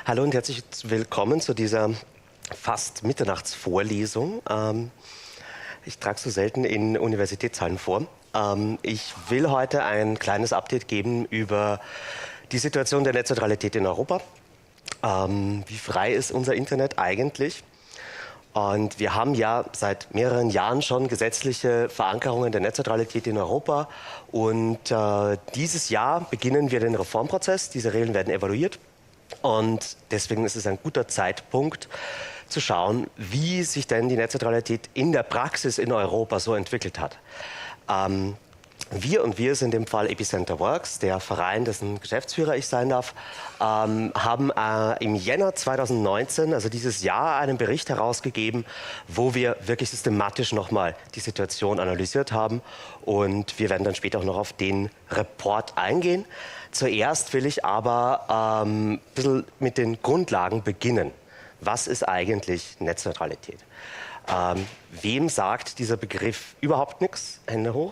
Hallo und herzlich willkommen zu dieser fast Mitternachtsvorlesung. Ich trage so selten in Universitätshallen vor. Ich will heute ein kleines Update geben über die Situation der Netzneutralität in Europa. Wie frei ist unser Internet eigentlich? Und wir haben ja seit mehreren Jahren schon gesetzliche Verankerungen der Netzneutralität in Europa. Und dieses Jahr beginnen wir den Reformprozess. Diese Regeln werden evaluiert. Und deswegen ist es ein guter Zeitpunkt zu schauen, wie sich denn die Netzneutralität in der Praxis in Europa so entwickelt hat. Wir sind im Fall Epicenter Works, der Verein, dessen Geschäftsführer ich sein darf, haben im Jänner 2019, also dieses Jahr, einen Bericht herausgegeben, wo wir wirklich systematisch nochmal die Situation analysiert haben. Und wir werden dann später auch noch auf den Report eingehen. Zuerst will ich aber ein bisschen mit den Grundlagen beginnen. Was ist eigentlich Netzneutralität? Wem sagt dieser Begriff überhaupt nichts? Hände hoch.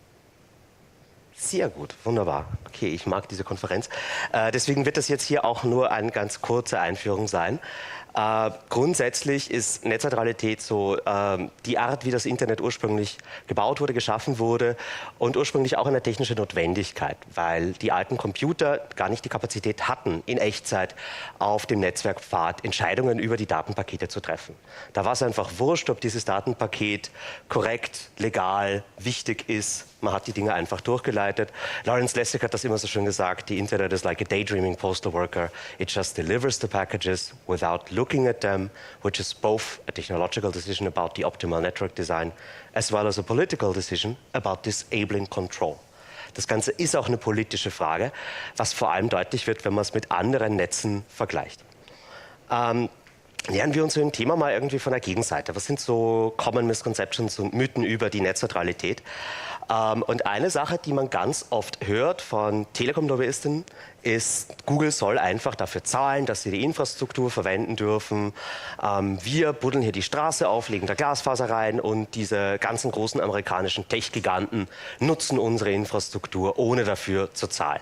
Sehr gut, wunderbar. Okay, ich mag diese Konferenz. Deswegen wird das jetzt hier auch nur eine ganz kurze Einführung sein. Grundsätzlich ist Netzneutralität so die Art, wie das Internet ursprünglich gebaut wurde, geschaffen wurde und ursprünglich auch eine technische Notwendigkeit, weil die alten Computer gar nicht die Kapazität hatten, in Echtzeit auf dem Netzwerkpfad Entscheidungen über die Datenpakete zu treffen. Da war es einfach wurscht, ob dieses Datenpaket korrekt, legal, wichtig ist. Man hat die Dinge einfach durchgeleitet. Lawrence Lessig hat das immer so schön gesagt, the Internet is like a daydreaming postal worker. It just delivers the packages without looking at them, which is both a technological decision about the optimal network design as well as a political decision about disabling control. Das Ganze ist auch eine politische Frage, was vor allem deutlich wird, wenn man es mit anderen Netzen vergleicht. Nähern wir uns dem Thema mal irgendwie von der Gegenseite. Was sind so Common Misconceptions und Mythen über die Netzneutralität? Und eine Sache, die man ganz oft hört von Telekom-Lobbyisten, ist, Google soll einfach dafür zahlen, dass sie die Infrastruktur verwenden dürfen. Wir buddeln hier die Straße auf, legen da Glasfaser rein und diese ganzen großen amerikanischen Tech-Giganten nutzen unsere Infrastruktur, ohne dafür zu zahlen.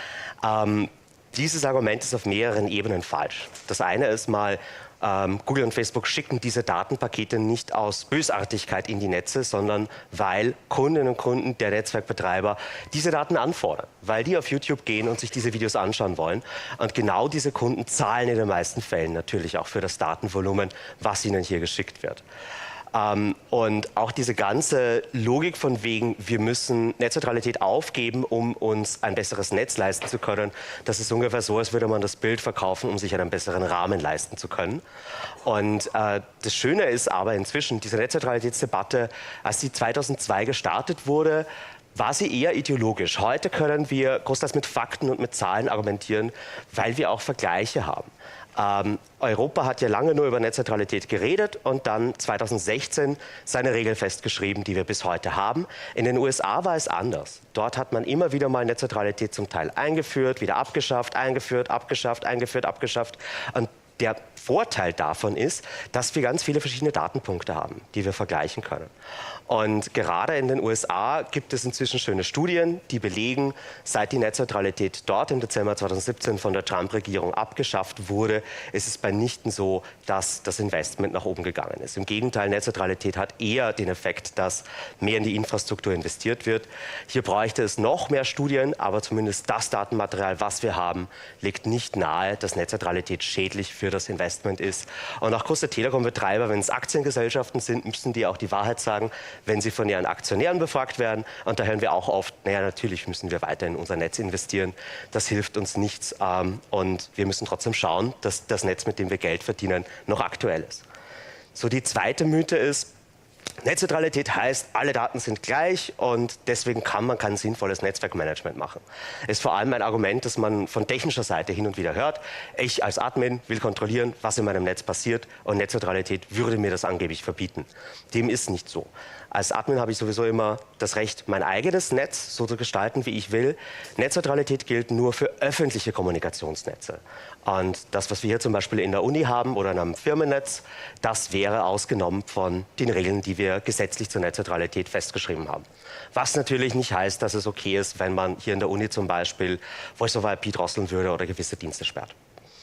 Dieses Argument ist auf mehreren Ebenen falsch. Das eine ist mal, Google und Facebook schicken diese Datenpakete nicht aus Bösartigkeit in die Netze, sondern weil Kundinnen und Kunden der Netzwerkbetreiber diese Daten anfordern, weil die auf YouTube gehen und sich diese Videos anschauen wollen. Und genau diese Kunden zahlen in den meisten Fällen natürlich auch für das Datenvolumen, was ihnen hier geschickt wird. Und auch diese ganze Logik von wegen, wir müssen Netzneutralität aufgeben, um uns ein besseres Netz leisten zu können, das ist ungefähr so, als würde man das Bild verkaufen, um sich einen besseren Rahmen leisten zu können. Und das Schöne ist aber inzwischen, diese Netzneutralitätsdebatte, als sie 2002 gestartet wurde, war sie eher ideologisch. Heute können wir großteils mit Fakten und mit Zahlen argumentieren, weil wir auch Vergleiche haben. Europa hat ja lange nur über Netzneutralität geredet und dann 2016 seine Regel festgeschrieben, die wir bis heute haben. In den USA war es anders. Dort hat man immer wieder mal Netzneutralität zum Teil eingeführt, wieder abgeschafft, eingeführt, abgeschafft, eingeführt, abgeschafft. Und der Vorteil davon ist, dass wir ganz viele verschiedene Datenpunkte haben, die wir vergleichen können. Und gerade in den USA gibt es inzwischen schöne Studien, die belegen, seit die Netzneutralität dort im Dezember 2017 von der Trump-Regierung abgeschafft wurde, ist es bei nichten so, dass das Investment nach oben gegangen ist. Im Gegenteil, Netzneutralität hat eher den Effekt, dass mehr in die Infrastruktur investiert wird. Hier bräuchte es noch mehr Studien, aber zumindest das Datenmaterial, was wir haben, legt nicht nahe, dass Netzneutralität schädlich für das Investment ist. Und auch große Telekom-Betreiber, wenn es Aktiengesellschaften sind, müssen die auch die Wahrheit sagen, wenn sie von ihren Aktionären befragt werden. Und da hören wir auch oft, naja, natürlich müssen wir weiter in unser Netz investieren. Das hilft uns nichts. Und wir müssen trotzdem schauen, dass das Netz, mit dem wir Geld verdienen, noch aktuell ist. So, die zweite Mythe ist, Netzneutralität heißt, alle Daten sind gleich und deswegen kann man kein sinnvolles Netzwerkmanagement machen. Ist vor allem ein Argument, das man von technischer Seite hin und wieder hört. Ich als Admin will kontrollieren, was in meinem Netz passiert und Netzneutralität würde mir das angeblich verbieten. Dem ist nicht so. Als Admin habe ich sowieso immer das Recht, mein eigenes Netz so zu gestalten, wie ich will. Netzneutralität gilt nur für öffentliche Kommunikationsnetze. Und das, was wir hier zum Beispiel in der Uni haben oder in einem Firmennetz, das wäre ausgenommen von den Regeln, die wir gesetzlich zur Netzneutralität festgeschrieben haben. Was natürlich nicht heißt, dass es okay ist, wenn man hier in der Uni zum Beispiel Voice-over-IP drosseln würde oder gewisse Dienste sperrt.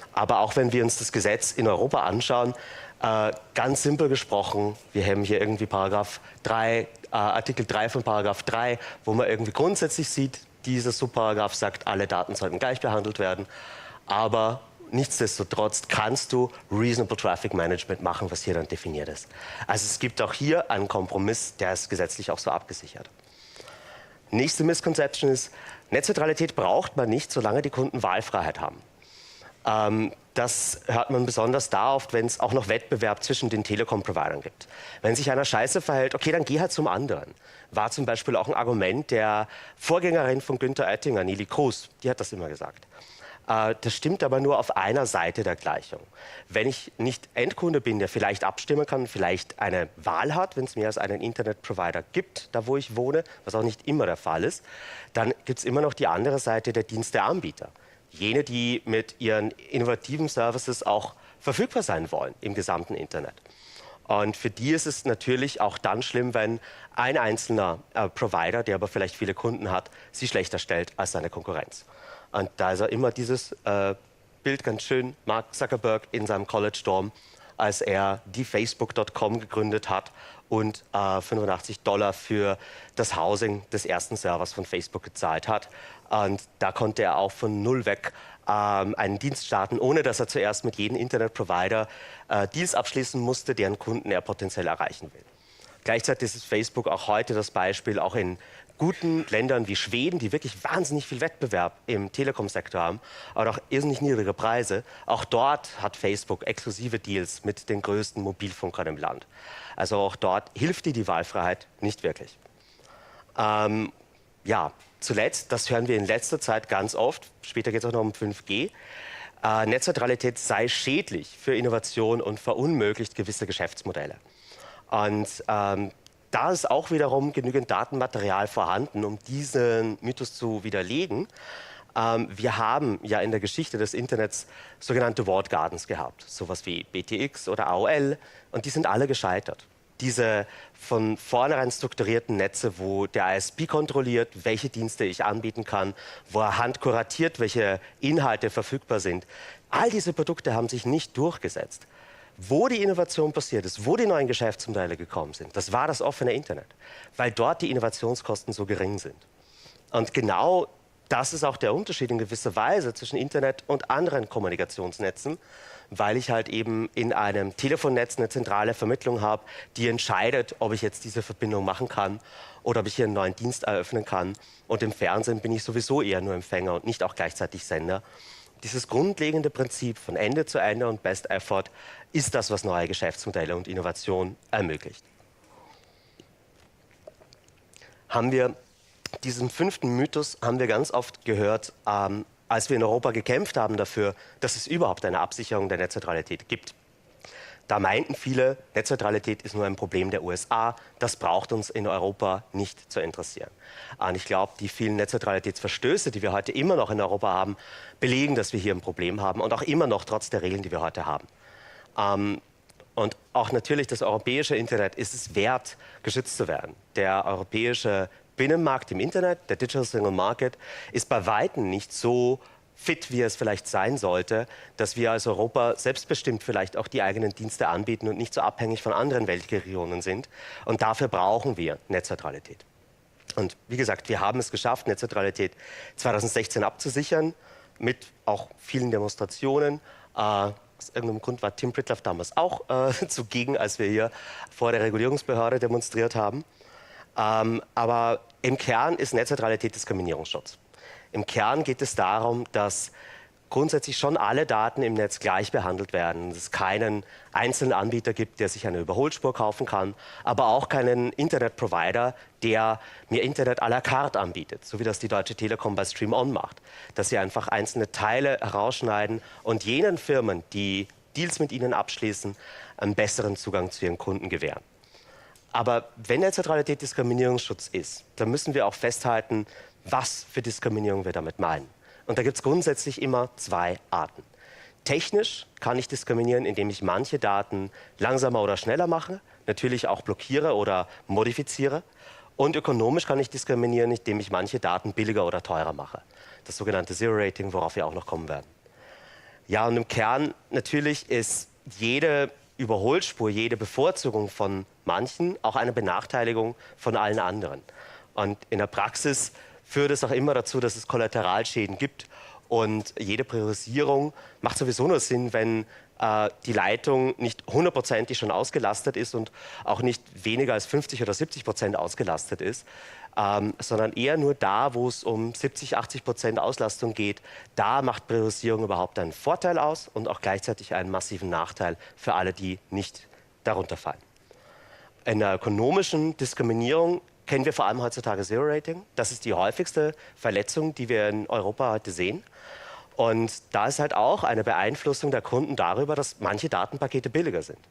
Aber auch wenn wir uns das Gesetz in Europa anschauen, ganz simpel gesprochen, wir haben hier irgendwie Paragraph 3, Artikel 3 von Paragraph 3, wo man irgendwie grundsätzlich sieht, dieser Subparagraph sagt, alle Daten sollten gleich behandelt werden. Aber nichtsdestotrotz kannst du Reasonable Traffic Management machen, was hier dann definiert ist. Also es gibt auch hier einen Kompromiss, der ist gesetzlich auch so abgesichert. Nächste Misconception ist, Netzneutralität braucht man nicht, solange die Kunden Wahlfreiheit haben. Das hört man besonders da oft, wenn es auch noch Wettbewerb zwischen den Telekom-Providern gibt. Wenn sich einer scheiße verhält, okay, dann geh halt zum anderen. War zum Beispiel auch ein Argument der Vorgängerin von Günther Oettinger, Neelie Kroes, die hat das immer gesagt. Das stimmt aber nur auf einer Seite der Gleichung. Wenn ich nicht Endkunde bin, der vielleicht abstimmen kann, vielleicht eine Wahl hat, wenn es mehr als einen Internetprovider gibt, da wo ich wohne, was auch nicht immer der Fall ist, dann gibt es immer noch die andere Seite der Diensteanbieter. Jene, die mit ihren innovativen Services auch verfügbar sein wollen im gesamten Internet. Und für die ist es natürlich auch dann schlimm, wenn ein einzelner Provider, der aber vielleicht viele Kunden hat, sie schlechter stellt als seine Konkurrenz. Und da ist immer dieses Bild ganz schön, Mark Zuckerberg in seinem College-Dorm, als er die Facebook.com gegründet hat und $85 für das Housing des ersten Servers von Facebook gezahlt hat. Und da konnte er auch von null weg einen Dienst starten, ohne dass er zuerst mit jedem Internetprovider Deals abschließen musste, deren Kunden er potenziell erreichen will. Gleichzeitig ist Facebook auch heute das Beispiel, auch in guten Ländern wie Schweden, die wirklich wahnsinnig viel Wettbewerb im Telekom-Sektor haben, aber auch irrsinnig niedrige Preise. Auch dort hat Facebook exklusive Deals mit den größten Mobilfunkern im Land. Also auch dort hilft dir die Wahlfreiheit nicht wirklich. Ja, zuletzt, das hören wir in letzter Zeit ganz oft, später geht es auch noch um 5G, Netzneutralität sei schädlich für Innovation und verunmöglicht gewisse Geschäftsmodelle. Und da ist auch wiederum genügend Datenmaterial vorhanden, um diesen Mythos zu widerlegen. Wir haben ja in der Geschichte des Internets sogenannte Walled Gardens gehabt, sowas wie BTX oder AOL, und die sind alle gescheitert. Diese von vornherein strukturierten Netze, wo der ISP kontrolliert, welche Dienste ich anbieten kann, wo er handkuratiert, welche Inhalte verfügbar sind. All diese Produkte haben sich nicht durchgesetzt. Wo die Innovation passiert ist, wo die neuen Geschäftsmodelle gekommen sind, das war das offene Internet, weil dort die Innovationskosten so gering sind. Und genau das ist auch der Unterschied in gewisser Weise zwischen Internet und anderen Kommunikationsnetzen, weil ich halt eben in einem Telefonnetz eine zentrale Vermittlung habe, die entscheidet, ob ich jetzt diese Verbindung machen kann oder ob ich hier einen neuen Dienst eröffnen kann. Und im Fernsehen bin ich sowieso eher nur Empfänger und nicht auch gleichzeitig Sender. Dieses grundlegende Prinzip von Ende zu Ende und Best Effort ist das, was neue Geschäftsmodelle und Innovation ermöglicht. Diesen fünften Mythos haben wir ganz oft gehört, als wir in Europa gekämpft haben dafür, dass es überhaupt eine Absicherung der Netzneutralität gibt. Da meinten viele, Netzneutralität ist nur ein Problem der USA, das braucht uns in Europa nicht zu interessieren. Und ich glaube, die vielen Netzneutralitätsverstöße, die wir heute immer noch in Europa haben, belegen, dass wir hier ein Problem haben und auch immer noch trotz der Regeln, die wir heute haben. Und auch natürlich das europäische Internet ist es wert, geschützt zu werden. Der europäische Binnenmarkt im Internet, der Digital Single Market, ist bei Weitem nicht so fit, wie es vielleicht sein sollte, dass wir als Europa selbstbestimmt vielleicht auch die eigenen Dienste anbieten und nicht so abhängig von anderen Weltregionen sind. Und dafür brauchen wir Netzneutralität. Und wie gesagt, wir haben es geschafft, Netzneutralität 2016 abzusichern, mit auch vielen Demonstrationen. Aus irgendeinem Grund war Tim Pritlove damals auch zugegen, als wir hier vor der Regulierungsbehörde demonstriert haben. Aber im Kern ist Netzneutralität Diskriminierungsschutz. Im Kern geht es darum, dass grundsätzlich schon alle Daten im Netz gleich behandelt werden. Dass es keinen einzelnen Anbieter gibt, der sich eine Überholspur kaufen kann, aber auch keinen Internetprovider, der mir Internet à la carte anbietet, so wie das die Deutsche Telekom bei Stream On macht. Dass sie einfach einzelne Teile herausschneiden und jenen Firmen, die Deals mit ihnen abschließen, einen besseren Zugang zu ihren Kunden gewähren. Aber wenn Netzneutralität Diskriminierungsschutz ist, dann müssen wir auch festhalten, was für Diskriminierung wir damit meinen. Und da gibt es grundsätzlich immer zwei Arten. Technisch kann ich diskriminieren, indem ich manche Daten langsamer oder schneller mache, natürlich auch blockiere oder modifiziere. Und ökonomisch kann ich diskriminieren, indem ich manche Daten billiger oder teurer mache. Das sogenannte Zero-Rating, worauf wir auch noch kommen werden. Ja, und im Kern natürlich ist jede Überholspur, jede Bevorzugung von manchen auch eine Benachteiligung von allen anderen. Und in der Praxis führt es auch immer dazu, dass es Kollateralschäden gibt. Und jede Priorisierung macht sowieso nur Sinn, wenn die Leitung nicht 100%ig schon ausgelastet ist und auch nicht weniger als 50 oder 70% ausgelastet ist, sondern eher nur da, wo es um 70, 80% Auslastung geht. Da macht Priorisierung überhaupt einen Vorteil aus und auch gleichzeitig einen massiven Nachteil für alle, die nicht darunter fallen. In der ökonomischen Diskriminierung kennen wir vor allem heutzutage Zero Rating. Das ist die häufigste Verletzung, die wir in Europa heute sehen. Und da ist halt auch eine Beeinflussung der Kunden darüber, dass manche Datenpakete billiger sind.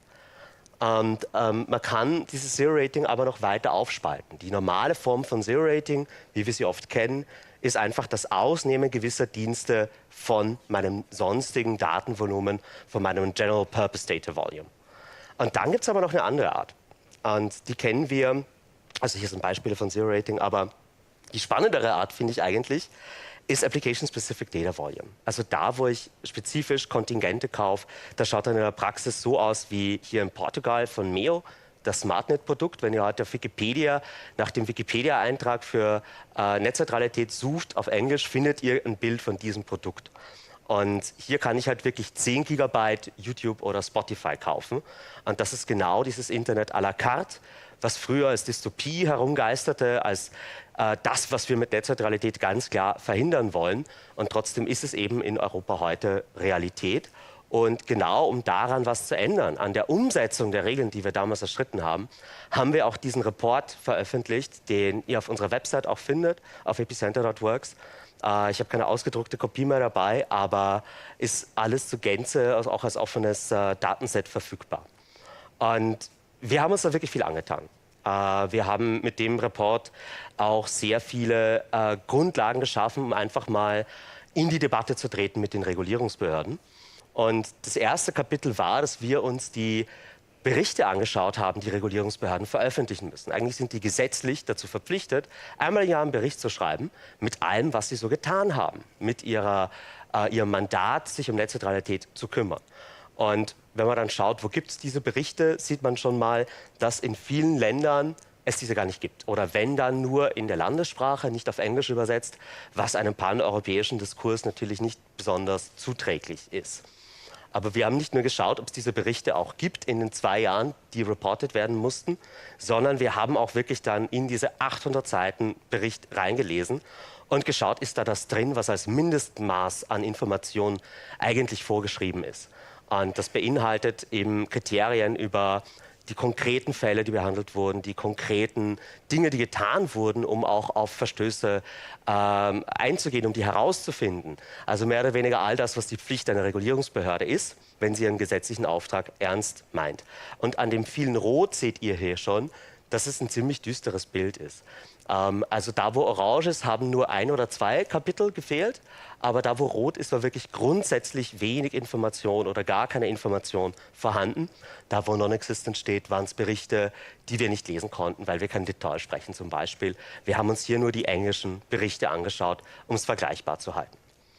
Und man kann dieses Zero Rating aber noch weiter aufspalten. Die normale Form von Zero Rating, wie wir sie oft kennen, ist einfach das Ausnehmen gewisser Dienste von meinem sonstigen Datenvolumen, von meinem General Purpose Data Volume. Und dann gibt es aber noch eine andere Art. Und die kennen wir, also hier sind Beispiele von Zero Rating, aber die spannendere Art finde ich eigentlich, ist Application-Specific Data Volume. Also da, wo ich spezifisch Kontingente kaufe, das schaut dann in der Praxis so aus wie hier in Portugal von MEO, das SmartNet-Produkt. Wenn ihr heute auf Wikipedia nach dem Wikipedia-Eintrag für Netzneutralität sucht auf Englisch, findet ihr ein Bild von diesem Produkt. Und hier kann ich halt wirklich 10 Gigabyte YouTube oder Spotify kaufen. Und das ist genau dieses Internet à la carte, was früher als Dystopie herumgeisterte, als das, was wir mit Netzneutralität ganz klar verhindern wollen. Und trotzdem ist es eben in Europa heute Realität. Und genau um daran was zu ändern, an der Umsetzung der Regeln, die wir damals erstritten haben, haben wir auch diesen Report veröffentlicht, den ihr auf unserer Website auch findet, auf epicenter.works. Ich habe keine ausgedruckte Kopie mehr dabei, aber ist alles zur Gänze, also auch als offenes Datenset verfügbar. Und wir haben uns da wirklich viel angetan. Wir haben mit dem Report auch sehr viele Grundlagen geschaffen, um einfach mal in die Debatte zu treten mit den Regulierungsbehörden. Und das erste Kapitel war, dass wir uns die Berichte angeschaut haben, die Regulierungsbehörden veröffentlichen müssen. Eigentlich sind die gesetzlich dazu verpflichtet, einmal im Jahr einen Bericht zu schreiben mit allem, was sie so getan haben, mit ihrem Mandat, sich um Netzneutralität zu kümmern. Und wenn man dann schaut, wo gibt es diese Berichte, sieht man schon mal, dass in vielen Ländern es diese gar nicht gibt. Oder wenn dann nur in der Landessprache, nicht auf Englisch übersetzt, was einem paneuropäischen Diskurs natürlich nicht besonders zuträglich ist. Aber wir haben nicht nur geschaut, ob es diese Berichte auch gibt in den 2 Jahren, die reported werden mussten, sondern wir haben auch wirklich dann in diese 800 Seiten Bericht reingelesen und geschaut, ist da das drin, was als Mindestmaß an Informationen eigentlich vorgeschrieben ist. Und das beinhaltet eben Kriterien über die konkreten Fälle, die behandelt wurden, die konkreten Dinge, die getan wurden, um auch auf Verstöße einzugehen, um die herauszufinden. Also mehr oder weniger all das, was die Pflicht einer Regulierungsbehörde ist, wenn sie ihren gesetzlichen Auftrag ernst meint. Und an dem vielen Rot seht ihr hier schon, dass es ein ziemlich düsteres Bild ist. Also da, wo orange ist, haben nur 1 oder 2 Kapitel gefehlt. Aber da, wo rot ist, war wirklich grundsätzlich wenig Information oder gar keine Information vorhanden. Da, wo non-existent steht, waren es Berichte, die wir nicht lesen konnten, weil wir kein Detail sprechen zum Beispiel. Wir haben uns hier nur die englischen Berichte angeschaut, um es vergleichbar zu halten.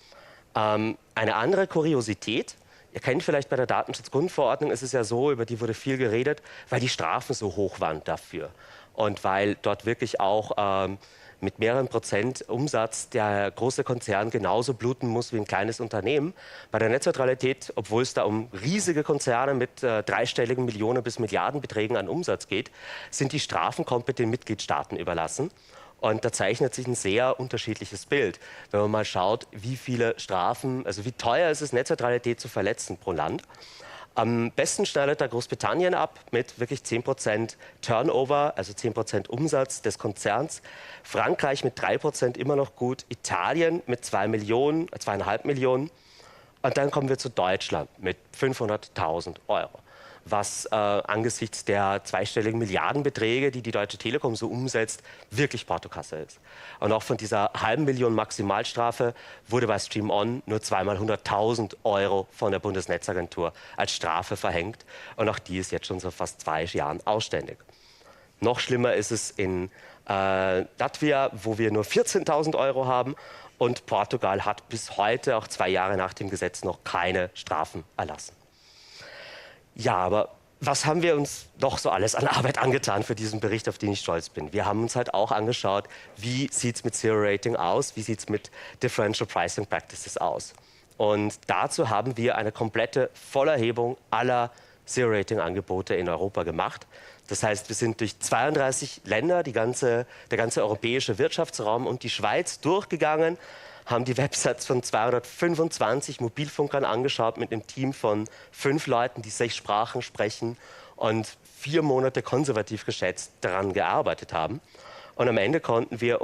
Eine andere Kuriosität, ihr kennt vielleicht bei der Datenschutzgrundverordnung, ist es ja so, über die wurde viel geredet, weil die Strafen so hoch waren dafür. Und weil dort wirklich auch mit mehreren Prozent Umsatz der große Konzern genauso bluten muss wie ein kleines Unternehmen. Bei der Netzneutralität, obwohl es da um riesige Konzerne mit dreistelligen Millionen- bis Milliardenbeträgen an Umsatz geht, sind die Strafen komplett den Mitgliedstaaten überlassen. Und da zeichnet sich ein sehr unterschiedliches Bild. Wenn man mal schaut, wie viele Strafen, also wie teuer ist es, Netzneutralität zu verletzen pro Land. Am besten schneidet da Großbritannien ab mit wirklich 10% Turnover, also 10% Umsatz des Konzerns. Frankreich mit 3% immer noch gut. Italien mit 2 Millionen, 2,5 Millionen. Und dann kommen wir zu Deutschland mit 500.000 €. Was angesichts der zweistelligen Milliardenbeträge, die die Deutsche Telekom so umsetzt, wirklich Portokasse ist. Und auch von dieser halben Million Maximalstrafe wurde bei Stream On nur 2 mal 100.000 € von der Bundesnetzagentur als Strafe verhängt. Und auch die ist jetzt schon so fast 2 Jahren ausständig. Noch schlimmer ist es in Latvia, wo wir nur 14.000 € haben. Und Portugal hat bis heute, auch 2 Jahre nach dem Gesetz, noch keine Strafen erlassen. Ja, aber was haben wir uns doch so alles an Arbeit angetan für diesen Bericht, auf den ich stolz bin? Wir haben uns halt auch angeschaut, wie sieht es mit Zero Rating aus, wie sieht es mit Differential Pricing Practices aus. Und dazu haben wir eine komplette Vollerhebung aller Zero Rating Angebote in Europa gemacht. Das heißt, wir sind durch 32 Länder, der ganze europäische Wirtschaftsraum und die Schweiz durchgegangen, haben die Websites von 225 Mobilfunkern angeschaut mit einem Team von 5 Leuten, die 6 Sprachen sprechen und 4 Monate konservativ geschätzt daran gearbeitet haben. Und am Ende konnten wir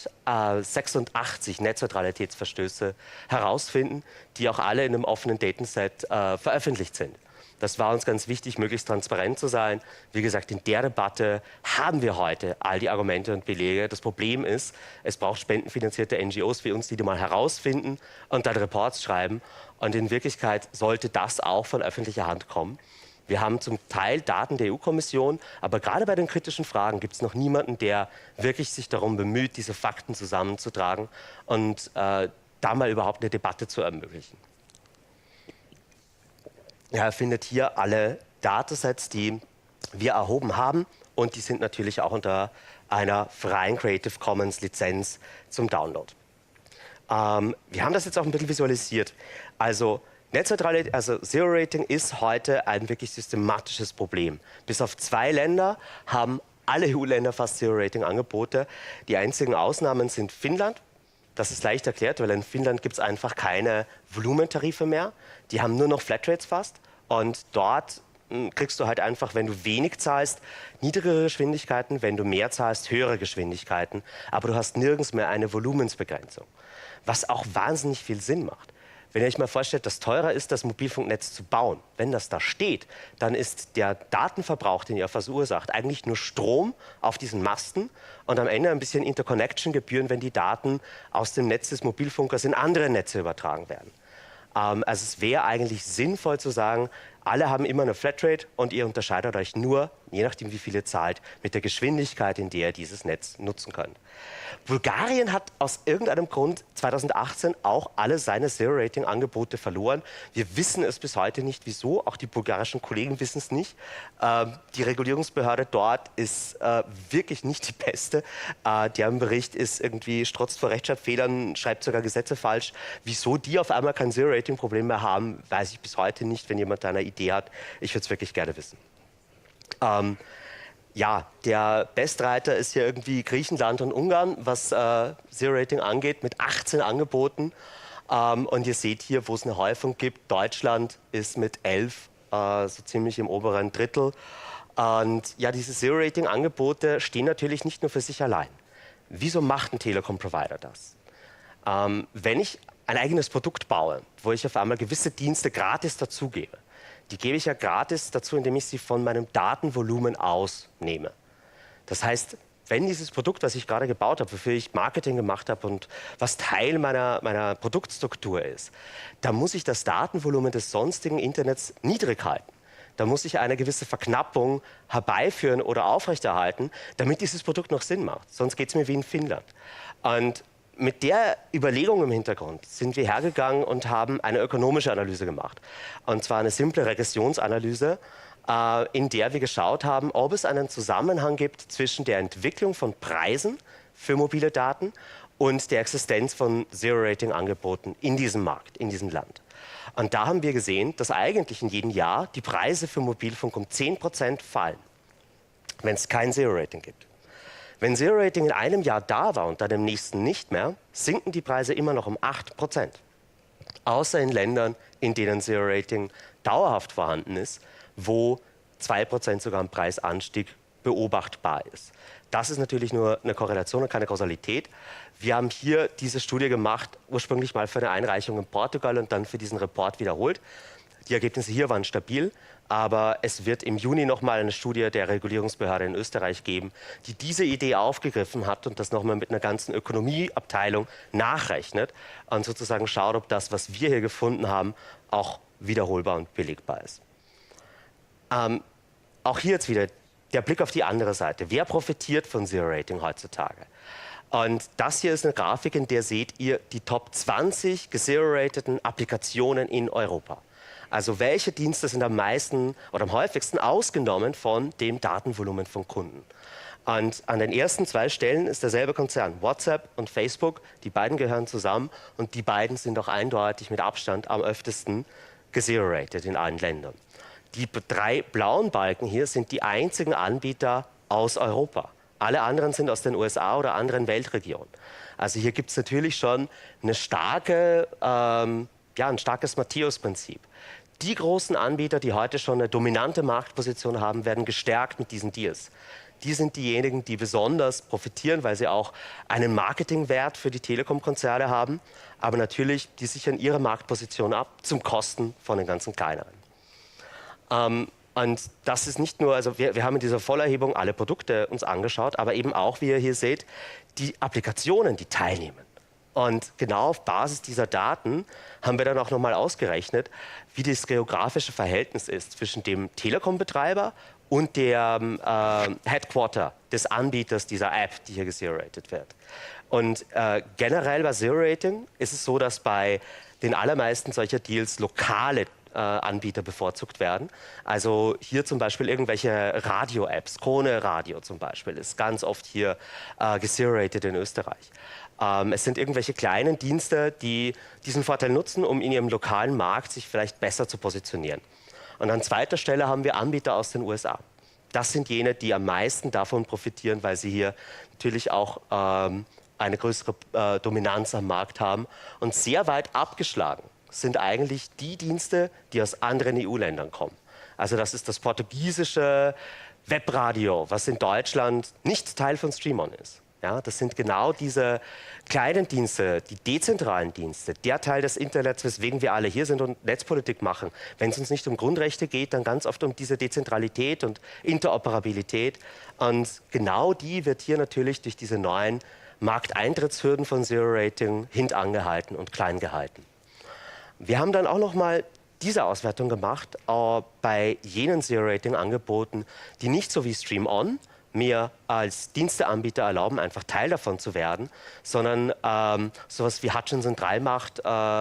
186 Netzneutralitätsverstöße herausfinden, die auch alle in einem offenen Datenset veröffentlicht sind. Das war uns ganz wichtig, möglichst transparent zu sein. Wie gesagt, in der Debatte haben wir heute all die Argumente und Belege. Das Problem ist, es braucht spendenfinanzierte NGOs wie uns, die mal herausfinden und dann Reports schreiben. Und in Wirklichkeit sollte das auch von öffentlicher Hand kommen. Wir haben zum Teil Daten der EU-Kommission, aber gerade bei den kritischen Fragen gibt es noch niemanden, der wirklich sich darum bemüht, diese Fakten zusammenzutragen und da mal überhaupt eine Debatte zu ermöglichen. Er findet hier alle Datasets, die wir erhoben haben, und die sind natürlich auch unter einer freien Creative Commons Lizenz zum Download. Wir haben das jetzt auch ein bisschen visualisiert. Also Netzneutralität, also Zero Rating ist heute ein wirklich systematisches Problem. Bis auf 2 Länder haben alle EU-Länder fast Zero Rating Angebote. Die einzigen Ausnahmen sind Finnland. Das ist leicht erklärt, weil in Finnland gibt es einfach keine Volumentarife mehr. Die haben nur noch Flatrates fast. Und dort kriegst du halt einfach, wenn du wenig zahlst, niedrigere Geschwindigkeiten, wenn du mehr zahlst, höhere Geschwindigkeiten. Aber du hast nirgends mehr eine Volumensbegrenzung, was auch wahnsinnig viel Sinn macht. Wenn ihr euch mal vorstellt, dass teurer ist, das Mobilfunknetz zu bauen, wenn das da steht, dann ist der Datenverbrauch, den ihr verursacht, eigentlich nur Strom auf diesen Masten und am Ende ein bisschen Interconnection-Gebühren, wenn die Daten aus dem Netz des Mobilfunkers in andere Netze übertragen werden. Also es wäre eigentlich sinnvoll zu sagen, alle haben immer eine Flatrate und ihr unterscheidet euch nur, je nachdem wie viel ihr zahlt, mit der Geschwindigkeit, in der ihr dieses Netz nutzen könnt. Bulgarien hat aus irgendeinem Grund 2018 auch alle seine Zero-Rating-Angebote verloren. Wir wissen es bis heute nicht, wieso. Auch die bulgarischen Kollegen wissen es nicht. Die Regulierungsbehörde dort ist wirklich nicht die beste. Deren Bericht ist irgendwie strotzt vor Rechtschreibfehlern, schreibt sogar Gesetze falsch. Wieso die auf einmal kein Zero-Rating-Problem mehr haben, weiß ich bis heute nicht. Wenn jemand da eine Idee hat, ich würde es wirklich gerne wissen. Ja, der Bestreiter ist hier irgendwie Griechenland und Ungarn, was Zero-Rating angeht, mit 18 Angeboten. Und ihr seht hier, wo es eine Häufung gibt. Deutschland ist mit 11 so ziemlich im oberen Drittel. Und ja, diese Zero-Rating-Angebote stehen natürlich nicht nur für sich allein. Wieso macht ein Telekom-Provider das? Wenn ich ein eigenes Produkt baue, wo ich auf einmal gewisse Dienste gratis dazugebe, die gebe ich ja gratis dazu, indem ich sie von meinem Datenvolumen ausnehme. Das heißt, wenn dieses Produkt, was ich gerade gebaut habe, wofür ich Marketing gemacht habe und was Teil meiner Produktstruktur ist, dann muss ich das Datenvolumen des sonstigen Internets niedrig halten. Da muss ich eine gewisse Verknappung herbeiführen oder aufrechterhalten, damit dieses Produkt noch Sinn macht. Sonst geht es mir wie in Finnland. Und mit der Überlegung im Hintergrund sind wir hergegangen und haben eine ökonomische Analyse gemacht. Und zwar eine simple Regressionsanalyse, in der wir geschaut haben, ob es einen Zusammenhang gibt zwischen der Entwicklung von Preisen für mobile Daten und der Existenz von Zero-Rating-Angeboten in diesem Markt, in diesem Land. Und da haben wir gesehen, dass eigentlich in jedem Jahr die Preise für Mobilfunk um 10% fallen, wenn es kein Zero-Rating gibt. Wenn Zero-Rating in einem Jahr da war und dann im nächsten nicht mehr, sinken die Preise immer noch um 8%. Außer in Ländern, in denen Zero-Rating dauerhaft vorhanden ist, wo 2% sogar ein Preisanstieg beobachtbar ist. Das ist natürlich nur eine Korrelation und keine Kausalität. Wir haben hier diese Studie gemacht, ursprünglich mal für eine Einreichung in Portugal und dann für diesen Report wiederholt. Die Ergebnisse hier waren stabil, aber es wird im Juni nochmal eine Studie der Regulierungsbehörde in Österreich geben, die diese Idee aufgegriffen hat und das nochmal mit einer ganzen Ökonomieabteilung nachrechnet und sozusagen schaut, ob das, was wir hier gefunden haben, auch wiederholbar und belegbar ist. Auch hier jetzt wieder der Blick auf die andere Seite. Wer profitiert von Zero Rating heutzutage? Und das hier ist eine Grafik, in der seht ihr die Top 20 gezero-rateden Applikationen in Europa. Also welche Dienste sind am meisten oder am häufigsten ausgenommen von dem Datenvolumen von Kunden? Und an den ersten 2 Stellen ist derselbe Konzern, WhatsApp und Facebook. Die beiden gehören zusammen und die beiden sind auch eindeutig mit Abstand am öftesten gezero-rated in allen Ländern. Die 3 blauen Balken hier sind die einzigen Anbieter aus Europa. Alle anderen sind aus den USA oder anderen Weltregionen. Also hier gibt es natürlich schon ein starkes Matthäus-Prinzip. Die großen Anbieter, die heute schon eine dominante Marktposition haben, werden gestärkt mit diesen Deals. Die sind diejenigen, die besonders profitieren, weil sie auch einen Marketingwert für die Telekom-Konzerne haben. Aber natürlich, die sichern ihre Marktposition ab zum Kosten von den ganzen kleineren. Und das ist nicht nur, also wir haben in dieser Vollerhebung alle Produkte uns angeschaut, aber eben auch, wie ihr hier seht, die Applikationen, die teilnehmen. Und genau auf Basis dieser Daten haben wir dann auch nochmal ausgerechnet, wie das geografische Verhältnis ist zwischen dem Telekom-Betreiber und dem Headquarter des Anbieters dieser App, die hier gezero-rated wird. Und generell bei Zero-Rating ist es so, dass bei den allermeisten solcher Deals lokale Anbieter bevorzugt werden. Also hier zum Beispiel irgendwelche Radio-Apps, Krone Radio zum Beispiel, ist ganz oft hier gezero-rated in Österreich. Es sind irgendwelche kleinen Dienste, die diesen Vorteil nutzen, um in ihrem lokalen Markt sich vielleicht besser zu positionieren. Und an zweiter Stelle haben wir Anbieter aus den USA. Das sind jene, die am meisten davon profitieren, weil sie hier natürlich auch eine größere Dominanz am Markt haben. Und sehr weit abgeschlagen sind eigentlich die Dienste, die aus anderen EU-Ländern kommen. Also das ist das portugiesische Webradio, was in Deutschland nicht Teil von Streamon ist. Ja, das sind genau diese kleinen Dienste, die dezentralen Dienste, der Teil des Internets, weswegen wir alle hier sind und Netzpolitik machen. Wenn es uns nicht um Grundrechte geht, dann ganz oft um diese Dezentralität und Interoperabilität. Und genau die wird hier natürlich durch diese neuen Markteintrittshürden von Zero Rating hintangehalten und klein gehalten. Wir haben dann auch noch mal diese Auswertung gemacht bei jenen Zero Rating Angeboten, die nicht so wie Stream On mir als Diensteanbieter erlauben, einfach Teil davon zu werden, sondern sowas wie Hutchinson 3 macht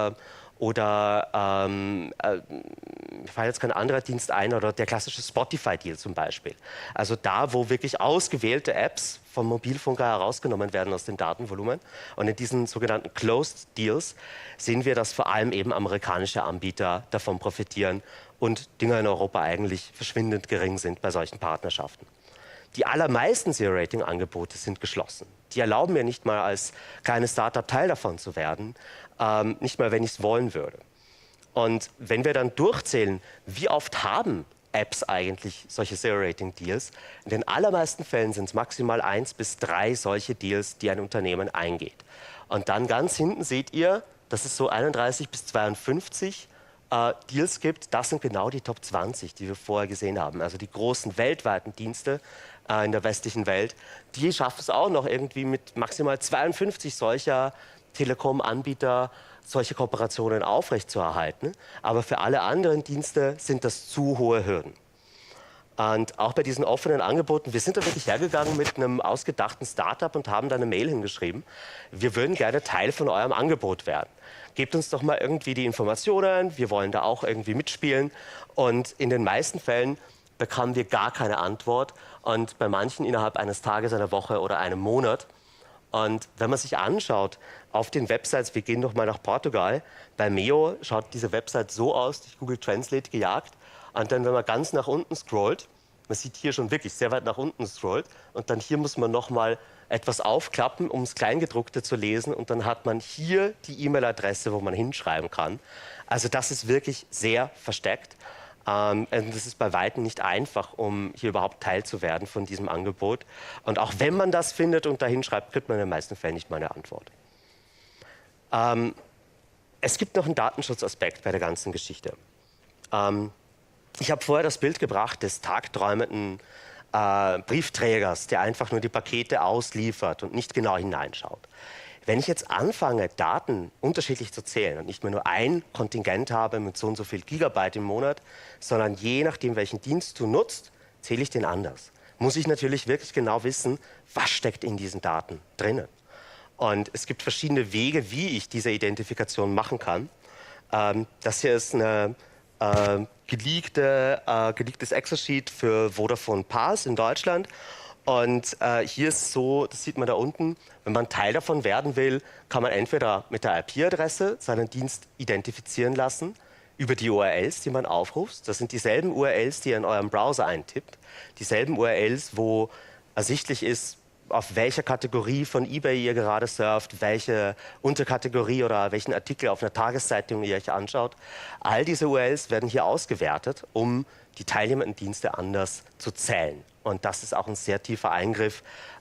oder mir fällt jetzt kein anderer Dienst ein oder der klassische Spotify-Deal zum Beispiel. Also da, wo wirklich ausgewählte Apps vom Mobilfunker herausgenommen werden aus dem Datenvolumen. Und in diesen sogenannten Closed Deals sehen wir, dass vor allem eben amerikanische Anbieter davon profitieren und Dinge in Europa eigentlich verschwindend gering sind bei solchen Partnerschaften. Die allermeisten Zero-Rating-Angebote sind geschlossen. Die erlauben mir nicht mal als kleines Startup Teil davon zu werden, nicht mal, wenn ich es wollen würde. Und wenn wir dann durchzählen, wie oft haben Apps eigentlich solche Zero-Rating-Deals, in den allermeisten Fällen sind es maximal 1 bis 3 solche Deals, die ein Unternehmen eingeht. Und dann ganz hinten seht ihr, dass es so 31 bis 52 Deals gibt. Das sind genau die Top 20, die wir vorher gesehen haben. Also die großen weltweiten Dienste in der westlichen Welt, die schaffen es auch noch irgendwie mit maximal 52 solcher Telekom-Anbieter solche Kooperationen aufrechtzuerhalten. Aber für alle anderen Dienste sind das zu hohe Hürden. Und auch bei diesen offenen Angeboten, wir sind da wirklich hergegangen mit einem ausgedachten Startup und haben da eine Mail hingeschrieben. Wir würden gerne Teil von eurem Angebot werden. Gebt uns doch mal irgendwie die Informationen, wir wollen da auch irgendwie mitspielen. Und in den meisten Fällen bekamen wir gar keine Antwort und bei manchen innerhalb eines Tages, einer Woche oder einem Monat. Und wenn man sich anschaut auf den Websites, wir gehen noch mal nach Portugal, bei Meo schaut diese Website so aus, durch Google Translate gejagt. Und dann, wenn man ganz nach unten scrollt, man sieht hier schon wirklich sehr weit nach unten scrollt, und dann hier muss man noch mal etwas aufklappen, um das Kleingedruckte zu lesen, und dann hat man hier die E-Mail-Adresse, wo man hinschreiben kann. Also das ist wirklich sehr versteckt. Und das ist bei Weitem nicht einfach, um hier überhaupt Teil zu werden von diesem Angebot. Und auch wenn man das findet und dahin schreibt, kriegt man in den meisten Fällen nicht mal eine Antwort. Es gibt noch einen Datenschutzaspekt bei der ganzen Geschichte. Ich habe vorher das Bild gebracht des tagträumenden Briefträgers, der einfach nur die Pakete ausliefert und nicht genau hineinschaut. Wenn ich jetzt anfange, Daten unterschiedlich zu zählen und nicht mehr nur ein Kontingent habe mit so und so viel Gigabyte im Monat, sondern je nachdem, welchen Dienst du nutzt, zähle ich den anders. muss ich natürlich wirklich genau wissen, was steckt in diesen Daten drinnen. Und es gibt verschiedene Wege, wie ich diese Identifikation machen kann. Das hier ist eine geleaktes Excel-Sheet für Vodafone Pass in Deutschland. Und hier ist so, das sieht man da unten, wenn man Teil davon werden will, kann man entweder mit der IP-Adresse seinen Dienst identifizieren lassen, über die URLs, die man aufruft. Das sind dieselben URLs, die ihr in eurem Browser eintippt. Dieselben URLs, wo ersichtlich ist, auf welcher Kategorie von eBay ihr gerade surft, welche Unterkategorie oder welchen Artikel auf einer Tageszeitung ihr euch anschaut. All diese URLs werden hier ausgewertet, um die teilnehmenden Dienste anders zu zählen. Und das ist auch ein sehr tiefer Eingriff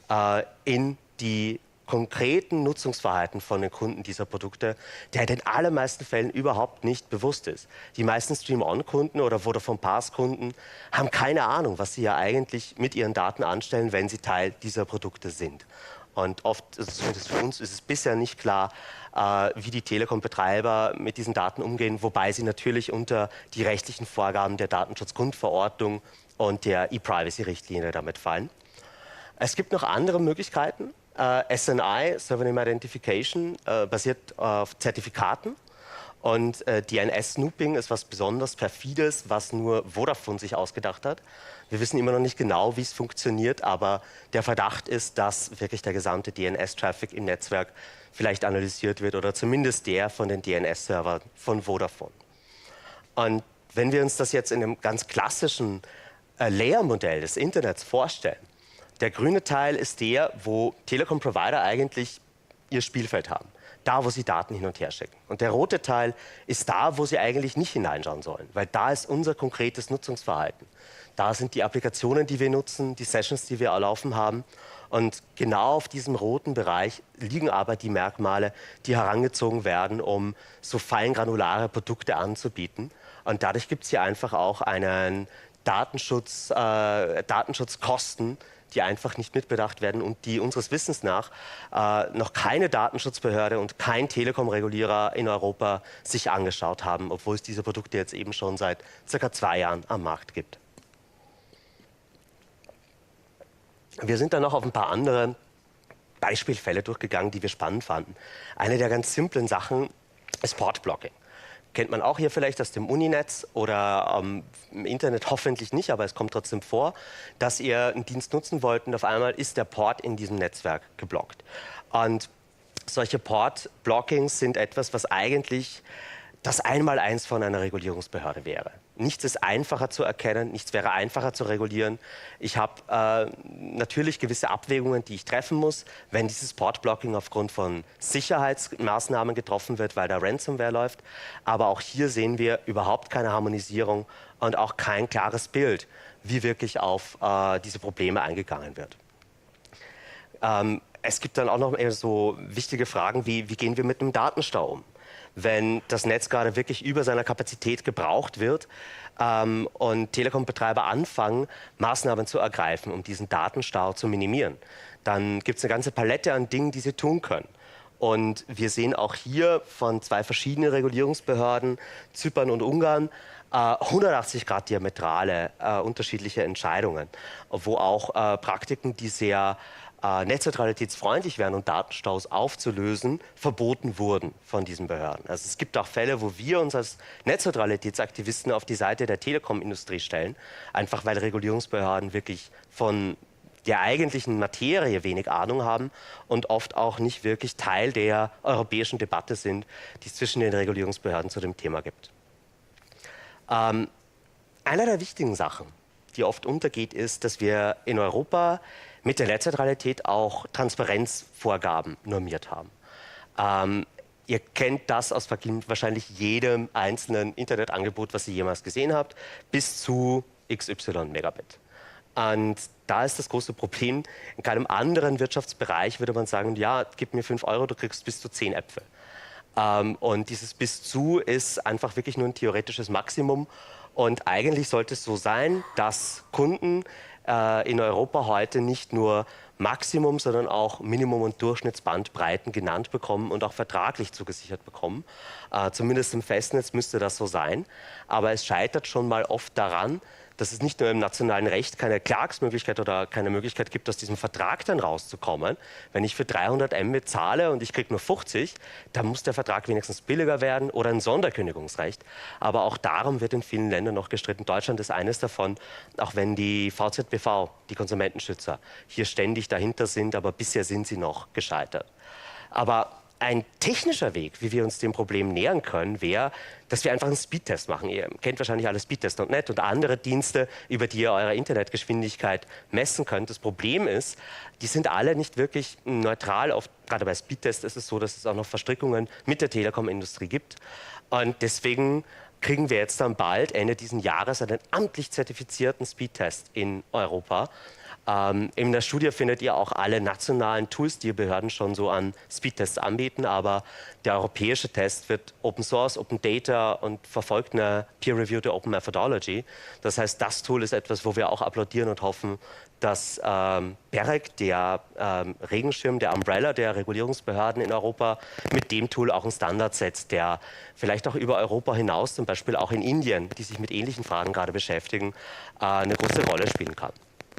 in die konkreten Nutzungsverhalten von den Kunden dieser Produkte, der in den allermeisten Fällen überhaupt nicht bewusst ist. Die meisten Stream-On-Kunden oder Vodafone Pass-Kunden haben keine Ahnung, was sie ja eigentlich mit ihren Daten anstellen, wenn sie Teil dieser Produkte sind. Und oft, zumindest für uns, ist es bisher nicht klar, wie die Telekom-Betreiber mit diesen Daten umgehen, wobei sie natürlich unter die rechtlichen Vorgaben der Datenschutzgrundverordnung und der E-Privacy-Richtlinie damit fallen. Es gibt noch andere Möglichkeiten. SNI, Server Name Identification, basiert auf Zertifikaten. Und DNS-Snooping ist was besonders Perfides, was nur Vodafone sich ausgedacht hat. Wir wissen immer noch nicht genau, wie es funktioniert, aber der Verdacht ist, dass wirklich der gesamte DNS-Traffic im Netzwerk vielleicht analysiert wird oder zumindest der von den DNS-Servern von Vodafone. Und wenn wir uns das jetzt in einem ganz klassischen Layer-Modell des Internets vorstellen, der grüne Teil ist der, wo Telekom-Provider eigentlich ihr Spielfeld haben. Da, wo sie Daten hin und her schicken. Und der rote Teil ist da, wo sie eigentlich nicht hineinschauen sollen. Weil da ist unser konkretes Nutzungsverhalten. Da sind die Applikationen, die wir nutzen, die Sessions, die wir erlaufen haben. Und genau auf diesem roten Bereich liegen aber die Merkmale, die herangezogen werden, um so feingranulare Produkte anzubieten. Und dadurch gibt es hier einfach auch einen Datenschutzkosten, die einfach nicht mitbedacht werden und die unseres Wissens nach noch keine Datenschutzbehörde und kein Telekom-Regulierer in Europa sich angeschaut haben, obwohl es diese Produkte jetzt eben schon seit circa 2 Jahren am Markt gibt. Wir sind dann noch auf ein paar andere Beispielfälle durchgegangen, die wir spannend fanden. Eine der ganz simplen Sachen ist Port-Blocking. Kennt man auch hier vielleicht aus dem Uninetz oder im Internet hoffentlich nicht, aber es kommt trotzdem vor, dass ihr einen Dienst nutzen wollt und auf einmal ist der Port in diesem Netzwerk geblockt. Und solche Port-Blockings sind etwas, was eigentlich das Einmaleins von einer Regulierungsbehörde wäre. Nichts ist einfacher zu erkennen, nichts wäre einfacher zu regulieren. Ich habe natürlich gewisse Abwägungen, die ich treffen muss, wenn dieses Port-Blocking aufgrund von Sicherheitsmaßnahmen getroffen wird, weil da Ransomware läuft. Aber auch hier sehen wir überhaupt keine Harmonisierung und auch kein klares Bild, wie wirklich auf diese Probleme eingegangen wird. Es gibt dann auch noch eher so wichtige Fragen, wie gehen wir mit dem Datenstau um? Wenn das Netz gerade wirklich über seiner Kapazität gebraucht wird und Telekom-Betreiber anfangen, Maßnahmen zu ergreifen, um diesen Datenstau zu minimieren, dann gibt es eine ganze Palette an Dingen, die sie tun können. Und wir sehen auch hier von 2 verschiedenen Regulierungsbehörden, Zypern und Ungarn, 180 Grad diametrale unterschiedliche Entscheidungen, wo auch Praktiken, die sehr netzneutralitätsfreundlich wären und Datenstaus aufzulösen, verboten wurden von diesen Behörden. Also es gibt auch Fälle, wo wir uns als Netzneutralitätsaktivisten auf die Seite der Telekom-Industrie stellen, einfach weil Regulierungsbehörden wirklich von der eigentlichen Materie wenig Ahnung haben und oft auch nicht wirklich Teil der europäischen Debatte sind, die es zwischen den Regulierungsbehörden zu dem Thema gibt. Eine der wichtigen Sachen, die oft untergeht, ist, dass wir in Europa mit der Netzneutralität auch Transparenzvorgaben normiert haben. Ihr kennt das aus wahrscheinlich jedem einzelnen Internetangebot, was ihr jemals gesehen habt, bis zu XY Megabit. Und da ist das große Problem, in keinem anderen Wirtschaftsbereich würde man sagen, ja, gib mir 5 Euro, du kriegst bis zu 10 Äpfel. Und dieses bis zu ist einfach wirklich nur ein theoretisches Maximum. Und eigentlich sollte es so sein, dass Kunden in Europa heute nicht nur Maximum, sondern auch Minimum- und Durchschnittsbandbreiten genannt bekommen und auch vertraglich zugesichert bekommen. Zumindest im Festnetz müsste das so sein. Aber es scheitert schon mal oft daran, dass es nicht nur im nationalen Recht keine Klagsmöglichkeit oder keine Möglichkeit gibt, aus diesem Vertrag dann rauszukommen. Wenn ich für 300 Mbit zahle und ich kriege nur 50, dann muss der Vertrag wenigstens billiger werden oder ein Sonderkündigungsrecht. Aber auch darum wird in vielen Ländern noch gestritten. Deutschland ist eines davon, auch wenn die VZBV, die Konsumentenschützer, hier ständig dahinter sind, aber bisher sind sie noch gescheitert. Aber ein technischer Weg, wie wir uns dem Problem nähern können, wäre, dass wir einfach einen Speedtest machen. Ihr kennt wahrscheinlich alle Speedtest.net und andere Dienste, über die ihr eure Internetgeschwindigkeit messen könnt. Das Problem ist, die sind alle nicht wirklich neutral. Gerade bei Speedtest ist es so, dass es auch noch Verstrickungen mit der Telekom-Industrie gibt. Und deswegen kriegen wir jetzt dann bald, Ende dieses Jahres, einen amtlich zertifizierten Speedtest in Europa. In der Studie findet ihr auch alle nationalen Tools, die Behörden schon so an Speedtests anbieten, aber der europäische Test wird Open Source, Open Data und verfolgt eine peer-reviewte Open Methodology. Das heißt, das Tool ist etwas, wo wir auch applaudieren und hoffen, dass BEREC, der Regenschirm, der Umbrella der Regulierungsbehörden in Europa, mit dem Tool auch einen Standard setzt, der vielleicht auch über Europa hinaus, zum Beispiel auch in Indien, die sich mit ähnlichen Fragen gerade beschäftigen, eine große Rolle spielen kann.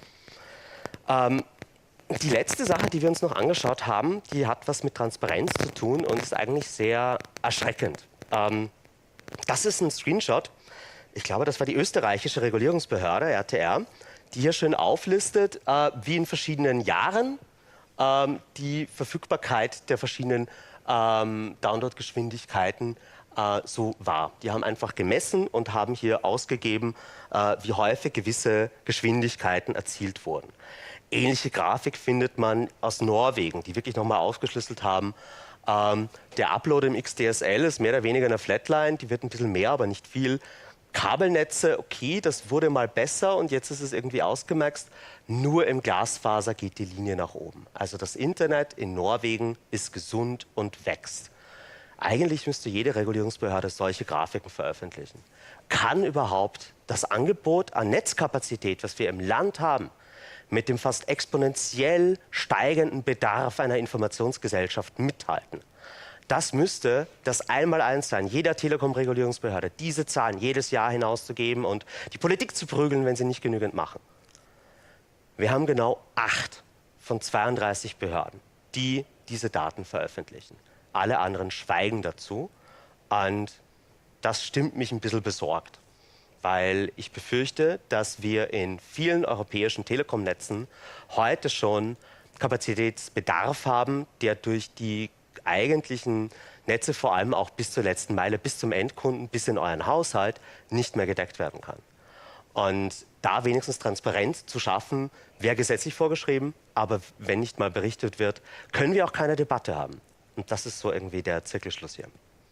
Die letzte Sache, die wir uns noch angeschaut haben, die hat was mit Transparenz zu tun und ist eigentlich sehr erschreckend. Das ist ein Screenshot. Ich glaube, das war die österreichische Regulierungsbehörde, RTR, die hier schön auflistet, wie in verschiedenen Jahren die Verfügbarkeit der verschiedenen Downloadgeschwindigkeiten so war. Die haben einfach gemessen und haben hier ausgegeben, wie häufig gewisse Geschwindigkeiten erzielt wurden. Ähnliche Grafik findet man aus Norwegen, die wirklich nochmal aufgeschlüsselt haben. Der Upload im XDSL ist mehr oder weniger eine Flatline, die wird ein bisschen mehr, aber nicht viel. Kabelnetze, okay, das wurde mal besser und jetzt ist es irgendwie ausgemaxt. Nur im Glasfaser geht die Linie nach oben. Also das Internet in Norwegen ist gesund und wächst. Eigentlich müsste jede Regulierungsbehörde solche Grafiken veröffentlichen. Kann überhaupt das Angebot an Netzkapazität, was wir im Land haben, mit dem fast exponentiell steigenden Bedarf einer Informationsgesellschaft mithalten? Das müsste das Einmaleins sein, jeder Telekom-Regulierungsbehörde, diese Zahlen jedes Jahr hinauszugeben und die Politik zu prügeln, wenn sie nicht genügend machen. Wir haben genau 8 von 32 Behörden, die diese Daten veröffentlichen. Alle anderen schweigen dazu und das stimmt mich ein bisschen besorgt, weil ich befürchte, dass wir in vielen europäischen Telekom-Netzen heute schon Kapazitätsbedarf haben, der durch die eigentlichen Netze vor allem auch bis zur letzten Meile, bis zum Endkunden, bis in euren Haushalt nicht mehr gedeckt werden kann. Und da wenigstens Transparenz zu schaffen, wäre gesetzlich vorgeschrieben, aber wenn nicht mal berichtet wird, können wir auch keine Debatte haben. Und das ist so irgendwie der Zirkelschluss hier.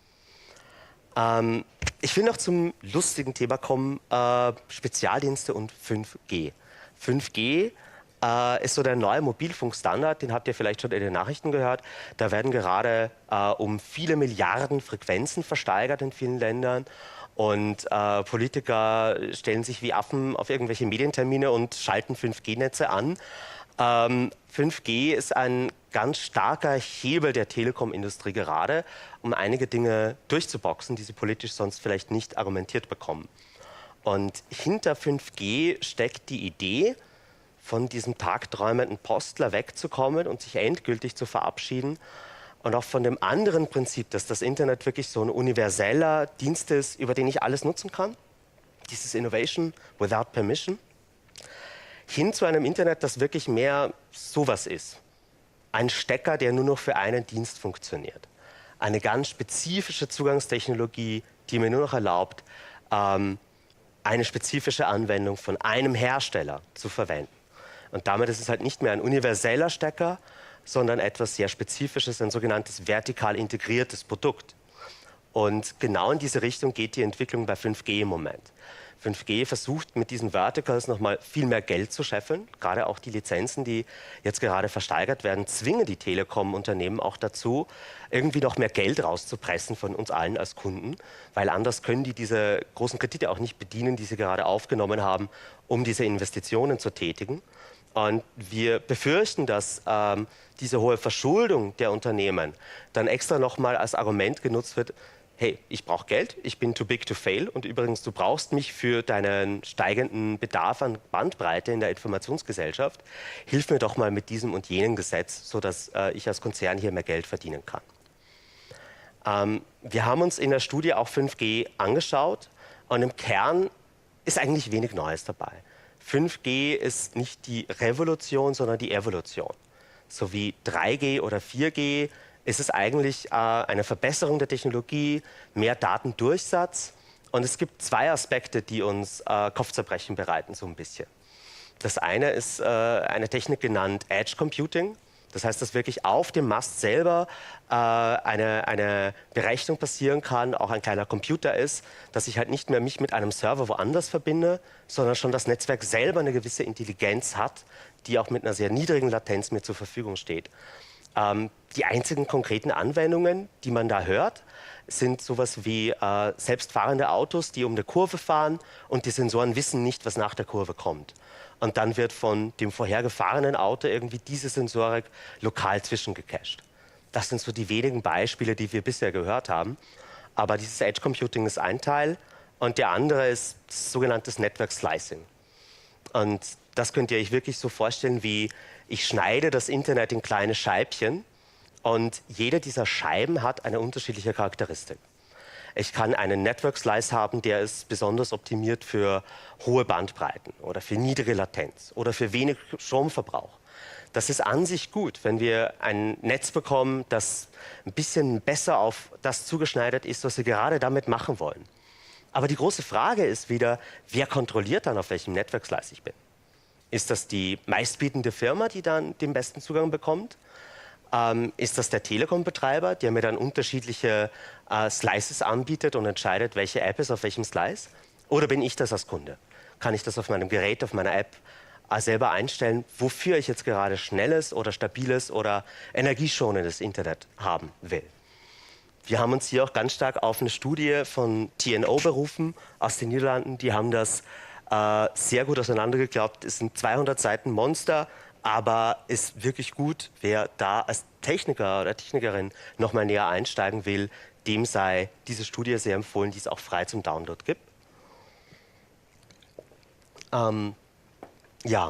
Ich will noch zum lustigen Thema kommen, Spezialdienste und 5G. 5G ist so der neue Mobilfunkstandard, den habt ihr vielleicht schon in den Nachrichten gehört. Da werden gerade um viele Milliarden Frequenzen versteigert in vielen Ländern. Und Politiker stellen sich wie Affen auf irgendwelche Medientermine und schalten 5G-Netze an. 5G ist ein ganz starker Hebel der Telekom-Industrie gerade, um einige Dinge durchzuboxen, die sie politisch sonst vielleicht nicht argumentiert bekommen. Und hinter 5G steckt die Idee, von diesem tagträumenden Postler wegzukommen und sich endgültig zu verabschieden. Und auch von dem anderen Prinzip, dass das Internet wirklich so ein universeller Dienst ist, über den ich alles nutzen kann. Dieses Innovation without permission. Hin zu einem Internet, das wirklich mehr sowas ist. Ein Stecker, der nur noch für einen Dienst funktioniert. Eine ganz spezifische Zugangstechnologie, die mir nur noch erlaubt, eine spezifische Anwendung von einem Hersteller zu verwenden. Und damit ist es halt nicht mehr ein universeller Stecker, sondern etwas sehr Spezifisches, ein sogenanntes vertikal integriertes Produkt. Und genau in diese Richtung geht die Entwicklung bei 5G im Moment. 5G versucht mit diesen Verticals nochmal viel mehr Geld zu scheffeln. Gerade auch die Lizenzen, die jetzt gerade versteigert werden, zwingen die Telekom-Unternehmen auch dazu, irgendwie noch mehr Geld rauszupressen von uns allen als Kunden, weil anders können die diese großen Kredite auch nicht bedienen, die sie gerade aufgenommen haben, um diese Investitionen zu tätigen. Und wir befürchten, dass diese hohe Verschuldung der Unternehmen dann extra nochmal als Argument genutzt wird, hey, ich brauche Geld, ich bin too big to fail und übrigens, du brauchst mich für deinen steigenden Bedarf an Bandbreite in der Informationsgesellschaft. Hilf mir doch mal mit diesem und jenem Gesetz, sodass ich als Konzern hier mehr Geld verdienen kann. Wir haben uns in der Studie auch 5G angeschaut und im Kern ist eigentlich wenig Neues dabei. 5G ist nicht die Revolution, sondern die Evolution. So wie 3G oder 4G ist es eigentlich eine Verbesserung der Technologie, mehr Datendurchsatz. Und es gibt zwei Aspekte, die uns Kopfzerbrechen bereiten, so ein bisschen. Das eine ist eine Technik genannt Edge Computing. Das heißt, dass wirklich auf dem Mast selber eine Berechnung passieren kann, auch ein kleiner Computer ist, dass ich halt nicht mehr mich mit einem Server woanders verbinde, sondern schon das Netzwerk selber eine gewisse Intelligenz hat, die auch mit einer sehr niedrigen Latenz mir zur Verfügung steht. Die einzigen konkreten Anwendungen, die man da hört, sind sowas wie selbstfahrende Autos, die um eine Kurve fahren und die Sensoren wissen nicht, was nach der Kurve kommt. Und dann wird von dem vorhergefahrenen Auto irgendwie diese Sensorik lokal zwischengecached. Das sind so die wenigen Beispiele, die wir bisher gehört haben. Aber dieses Edge Computing ist ein Teil und der andere ist sogenanntes Network Slicing. Und das könnt ihr euch wirklich so vorstellen, wie ich schneide das Internet in kleine Scheibchen und jede dieser Scheiben hat eine unterschiedliche Charakteristik. Ich kann einen Network Slice haben, der ist besonders optimiert für hohe Bandbreiten oder für niedrige Latenz oder für wenig Stromverbrauch. Das ist an sich gut, wenn wir ein Netz bekommen, das ein bisschen besser auf das zugeschneidert ist, was wir gerade damit machen wollen. Aber die große Frage ist wieder, wer kontrolliert dann, auf welchem Network Slice ich bin? Ist das die meistbietende Firma, die dann den besten Zugang bekommt? Ist das der Telekom-Betreiber, der mir dann unterschiedliche Slices anbietet und entscheidet, welche App ist auf welchem Slice? Oder bin ich das als Kunde? Kann ich das auf meinem Gerät, auf meiner App selber einstellen, wofür ich jetzt gerade schnelles oder stabiles oder energieschonendes Internet haben will? Wir haben uns hier auch ganz stark auf eine Studie von TNO berufen aus den Niederlanden. Die haben das sehr gut auseinandergeklappt. Es sind 200 Seiten Monster, aber ist wirklich gut, wer da als Techniker oder Technikerin noch mal näher einsteigen will, dem sei diese Studie sehr empfohlen, die es auch frei zum Download gibt. Ja,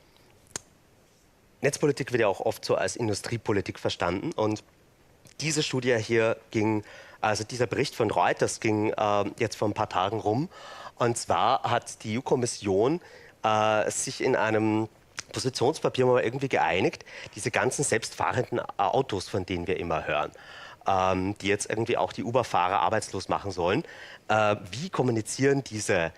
Netzpolitik wird ja auch oft so als Industriepolitik verstanden und diese Studie hier ging, also dieser Bericht von Reuters ging jetzt vor ein paar Tagen rum. Und zwar hat die EU-Kommission sich in einem Positionspapier mal irgendwie geeinigt, diese ganzen selbstfahrenden Autos, von denen wir immer hören, die jetzt irgendwie auch die Uber-Fahrer arbeitslos machen sollen. Wie kommunizieren diese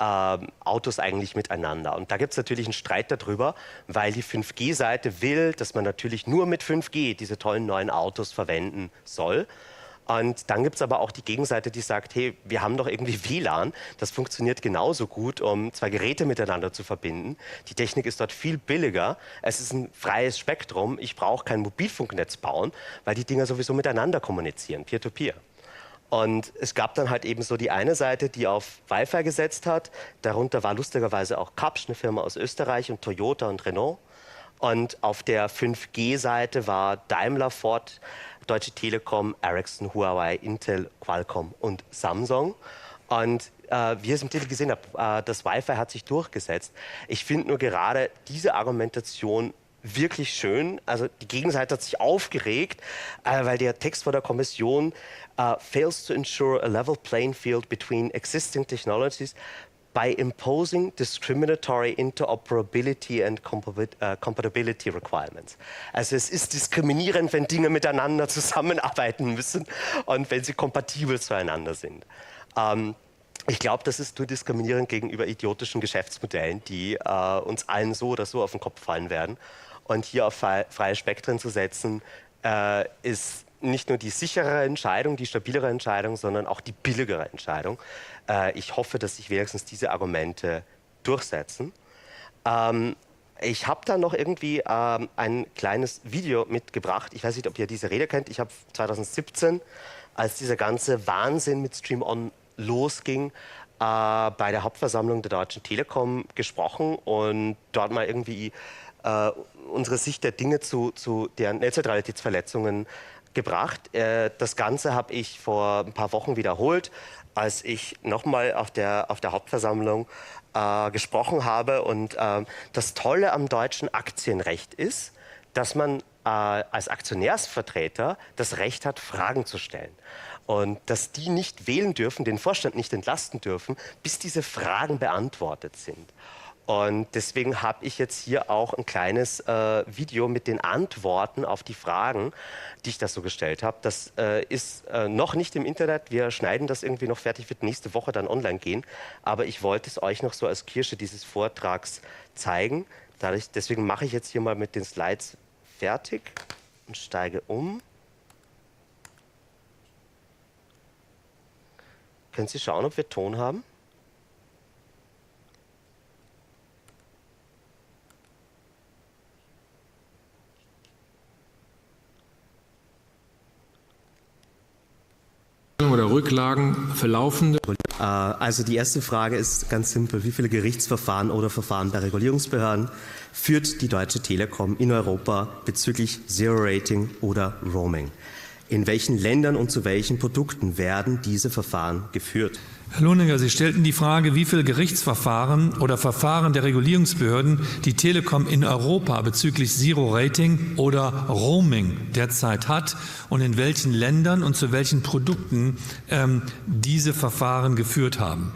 Autos eigentlich miteinander? Und da gibt es natürlich einen Streit darüber, weil die 5G-Seite will, dass man natürlich nur mit 5G diese tollen neuen Autos verwenden soll. Und dann gibt es aber auch die Gegenseite, die sagt, hey, wir haben doch irgendwie WLAN, das funktioniert genauso gut, um zwei Geräte miteinander zu verbinden. Die Technik ist dort viel billiger, es ist ein freies Spektrum, ich brauche kein Mobilfunknetz bauen, weil die Dinger sowieso miteinander kommunizieren, peer-to-peer. Und es gab dann halt eben so die eine Seite, die auf Wi-Fi gesetzt hat, darunter war lustigerweise auch Kapsch, eine Firma aus Österreich, und Toyota und Renault. Und auf der 5G-Seite war Daimler, Ford, Deutsche Telekom, Ericsson, Huawei, Intel, Qualcomm und Samsung. Und wie ihr es im Titel gesehen habt, das Wi-Fi hat sich durchgesetzt. Ich finde nur gerade diese Argumentation wirklich schön. Also die Gegenseite hat sich aufgeregt, weil der Text von der Kommission fails to ensure a level playing field between existing technologies by imposing discriminatory interoperability and compatibility requirements. Also es ist diskriminierend, wenn Dinge miteinander zusammenarbeiten müssen und wenn sie kompatibel zueinander sind. Ich glaube, das ist nur diskriminierend gegenüber idiotischen Geschäftsmodellen, die uns allen so oder so auf den Kopf fallen werden. Und hier auf freie Spektren zu setzen, ist nicht nur die sicherere Entscheidung, die stabilere Entscheidung, sondern auch die billigere Entscheidung. Ich hoffe, dass sich wenigstens diese Argumente durchsetzen. Ich habe da noch irgendwie ein kleines Video mitgebracht. Ich weiß nicht, ob ihr diese Rede kennt. Ich habe 2017, als dieser ganze Wahnsinn mit Stream On losging, bei der Hauptversammlung der Deutschen Telekom gesprochen und dort mal irgendwie unsere Sicht der Dinge zu deren Netzneutralitätsverletzungen gebracht. Das Ganze habe ich vor ein paar Wochen wiederholt, als ich nochmal auf der Hauptversammlung gesprochen habe. Und das Tolle am deutschen Aktienrecht ist, dass man als Aktionärsvertreter das Recht hat, Fragen zu stellen. Und dass die nicht wählen dürfen, den Vorstand nicht entlasten dürfen, bis diese Fragen beantwortet sind. Und deswegen habe ich jetzt hier auch ein kleines Video mit den Antworten auf die Fragen, die ich da so gestellt habe. Das ist noch nicht im Internet. Wir schneiden das irgendwie noch fertig, wird nächste Woche dann online gehen. Aber ich wollte es euch noch so als Kirsche dieses Vortrags zeigen. Deswegen mache ich jetzt hier mal mit den Slides fertig und steige um. Können Sie schauen, ob wir Ton haben? Oder Rücklagen für laufende? Also die erste Frage ist ganz simpel. Wie viele Gerichtsverfahren oder Verfahren bei Regulierungsbehörden führt die Deutsche Telekom in Europa bezüglich Zero Rating oder Roaming? In welchen Ländern und zu welchen Produkten werden diese Verfahren geführt? Herr Lohninger, Sie stellten die Frage, wie viele Gerichtsverfahren oder Verfahren der Regulierungsbehörden die Telekom in Europa bezüglich Zero Rating oder Roaming derzeit hat und in welchen Ländern und zu welchen Produkten diese Verfahren geführt haben.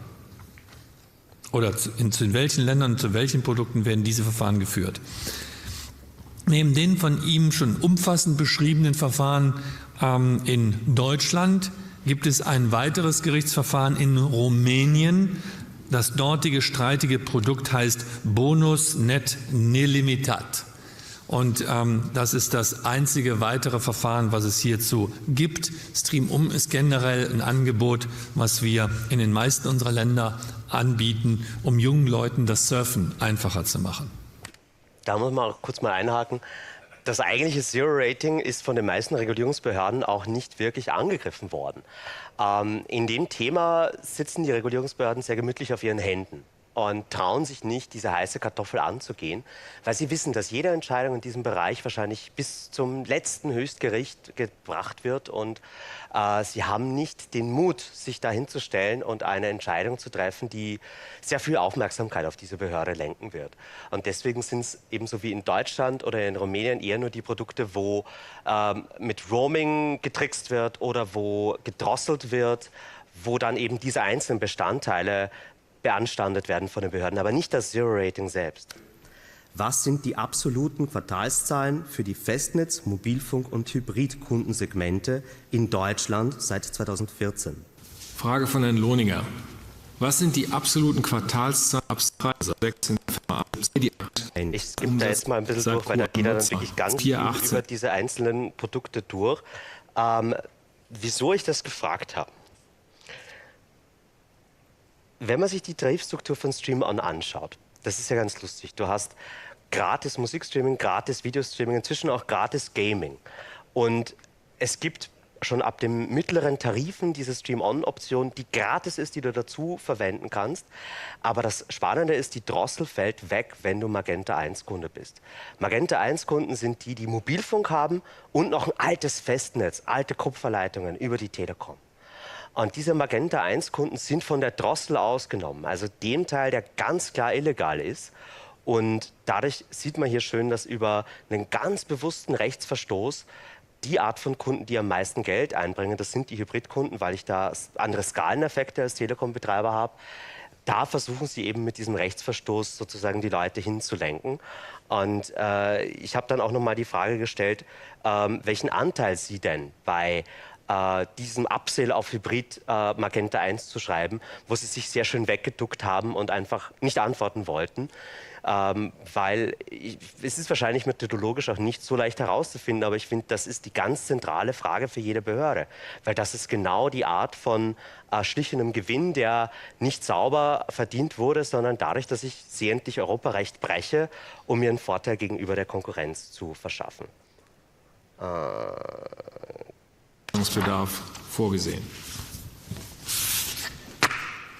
Oder in welchen Ländern und zu welchen Produkten werden diese Verfahren geführt. Neben den von ihm schon umfassend beschriebenen Verfahren in Deutschland gibt es ein weiteres Gerichtsverfahren in Rumänien. Das dortige streitige Produkt heißt Bonus Net Nelimitat. Und das ist das einzige weitere Verfahren, was es hierzu gibt. Stream ist generell ein Angebot, was wir in den meisten unserer Länder anbieten, um jungen Leuten das Surfen einfacher zu machen. Da muss man auch kurz mal einhaken. Das eigentliche Zero-Rating ist von den meisten Regulierungsbehörden auch nicht wirklich angegriffen worden. In dem Thema sitzen die Regulierungsbehörden sehr gemütlich auf ihren Händen und trauen sich nicht, diese heiße Kartoffel anzugehen, weil sie wissen, dass jede Entscheidung in diesem Bereich wahrscheinlich bis zum letzten Höchstgericht gebracht wird. Und sie haben nicht den Mut, sich da hinzustellen und eine Entscheidung zu treffen, die sehr viel Aufmerksamkeit auf diese Behörde lenken wird. Und deswegen sind es ebenso wie in Deutschland oder in Rumänien eher nur die Produkte, wo mit Roaming getrickst wird oder wo gedrosselt wird, wo dann eben diese einzelnen Bestandteile beanstandet werden von den Behörden, aber nicht das Zero-Rating selbst. Was sind die absoluten Quartalszahlen für die Festnetz-, Mobilfunk- und Hybrid-Kundensegmente in Deutschland seit 2014? Frage von Herrn Lohninger. Was sind die absoluten Quartalszahlen ab 16? Ich gebe da jetzt mal ein bisschen durch, weil da geht er dann wirklich ganz viel über diese einzelnen Produkte durch. Wieso ich das gefragt habe? Wenn man sich die Tarifstruktur von StreamOn anschaut, das ist ja ganz lustig. Du hast gratis Musikstreaming, gratis Videostreaming, inzwischen auch gratis Gaming. Und es gibt schon ab den mittleren Tarifen diese Stream-On-Option, die gratis ist, die du dazu verwenden kannst. Aber das Spannende ist, die Drossel fällt weg, wenn du Magenta 1-Kunde bist. Magenta 1-Kunden sind die, die Mobilfunk haben und noch ein altes Festnetz, alte Kupferleitungen über die Telekom. Und diese Magenta 1-Kunden sind von der Drossel ausgenommen, also dem Teil, der ganz klar illegal ist. Und dadurch sieht man hier schön, dass über einen ganz bewussten Rechtsverstoß die Art von Kunden, die am meisten Geld einbringen, das sind die Hybridkunden, weil ich da andere Skaleneffekte als Telekom-Betreiber habe. Da versuchen sie eben mit diesem Rechtsverstoß sozusagen die Leute hinzulenken. Und ich habe dann auch noch mal die Frage gestellt, welchen Anteil sie denn bei diesem Upsell auf Hybrid Magenta 1 zu schreiben, wo sie sich sehr schön weggeduckt haben und einfach nicht antworten wollten. Weil es ist wahrscheinlich methodologisch auch nicht so leicht herauszufinden, aber ich finde, das ist die ganz zentrale Frage für jede Behörde. Weil das ist genau die Art von schlichendem Gewinn, der nicht sauber verdient wurde, sondern dadurch, dass ich sehentlich Europarecht breche, um mir einen Vorteil gegenüber der Konkurrenz zu verschaffen. Bedarf vorgesehen.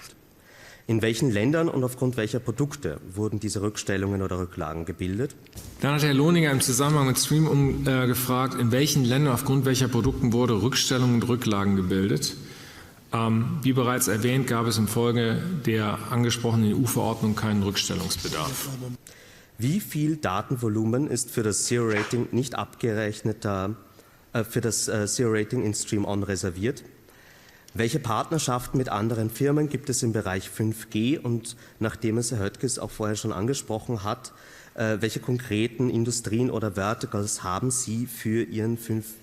In welchen Ländern und aufgrund welcher Produkte wurden diese Rückstellungen oder Rücklagen gebildet? Dann hat Herr Lohninger im Zusammenhang mit Stream gefragt, in welchen Ländern aufgrund welcher Produkten wurde Rückstellungen und Rücklagen gebildet. Wie bereits erwähnt, gab es infolge der angesprochenen EU-Verordnung keinen Rückstellungsbedarf. Wie viel Datenvolumen ist für das Zero-Rating nicht abgerechneter, für das Zero-Rating in Stream-On reserviert? Welche Partnerschaften mit anderen Firmen gibt es im Bereich 5G? Und nachdem es Herr Höttges auch vorher schon angesprochen hat, welche konkreten Industrien oder Verticals haben Sie für Ihre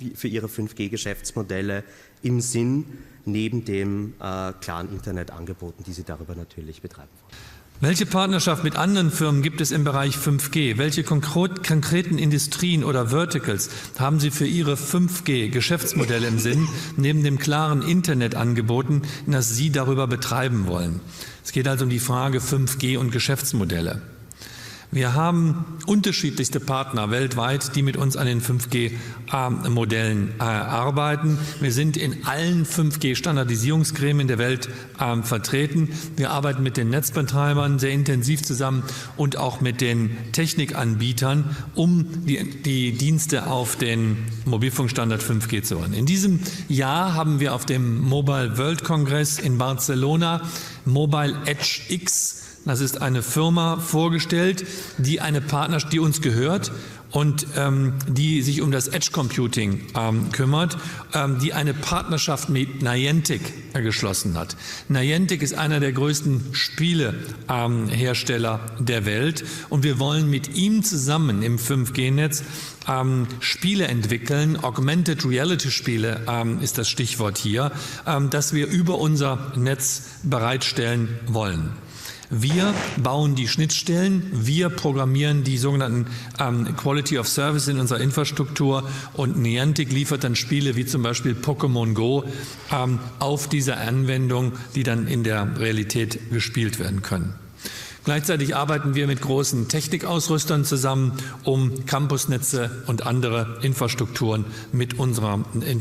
5G-Geschäftsmodelle im Sinn, neben dem klaren Internetangeboten, die Sie darüber natürlich betreiben wollen? Welche Partnerschaft mit anderen Firmen gibt es im Bereich 5G? Welche konkreten Industrien oder Verticals haben Sie für Ihre 5G-Geschäftsmodelle im Sinn, neben dem klaren Internetangeboten, das Sie darüber betreiben wollen? Es geht also um die Frage 5G und Geschäftsmodelle. Wir haben unterschiedlichste Partner weltweit, die mit uns an den 5G-Modellen arbeiten. Wir sind in allen 5G-Standardisierungsgremien der Welt vertreten. Wir arbeiten mit den Netzbetreibern sehr intensiv zusammen und auch mit den Technikanbietern, um die Dienste auf den Mobilfunkstandard 5G zu holen. In diesem Jahr haben wir auf dem Mobile World Congress in Barcelona Mobile Edge X, das ist eine Firma, vorgestellt, die eine Partnerschaft, die uns gehört und die sich um das Edge Computing kümmert, die eine Partnerschaft mit Niantic geschlossen hat. Niantic ist einer der größten Spielehersteller der Welt und wir wollen mit ihm zusammen im 5G-Netz Spiele entwickeln, Augmented Reality Spiele ist das Stichwort hier, das wir über unser Netz bereitstellen wollen. Wir bauen die Schnittstellen, wir programmieren die sogenannten Quality of Service in unserer Infrastruktur und Niantic liefert dann Spiele wie zum Beispiel Pokémon Go auf diese Anwendung, die dann in der Realität gespielt werden können. Gleichzeitig arbeiten wir mit großen Technikausrüstern zusammen, um Campusnetze und andere Infrastrukturen mit unserem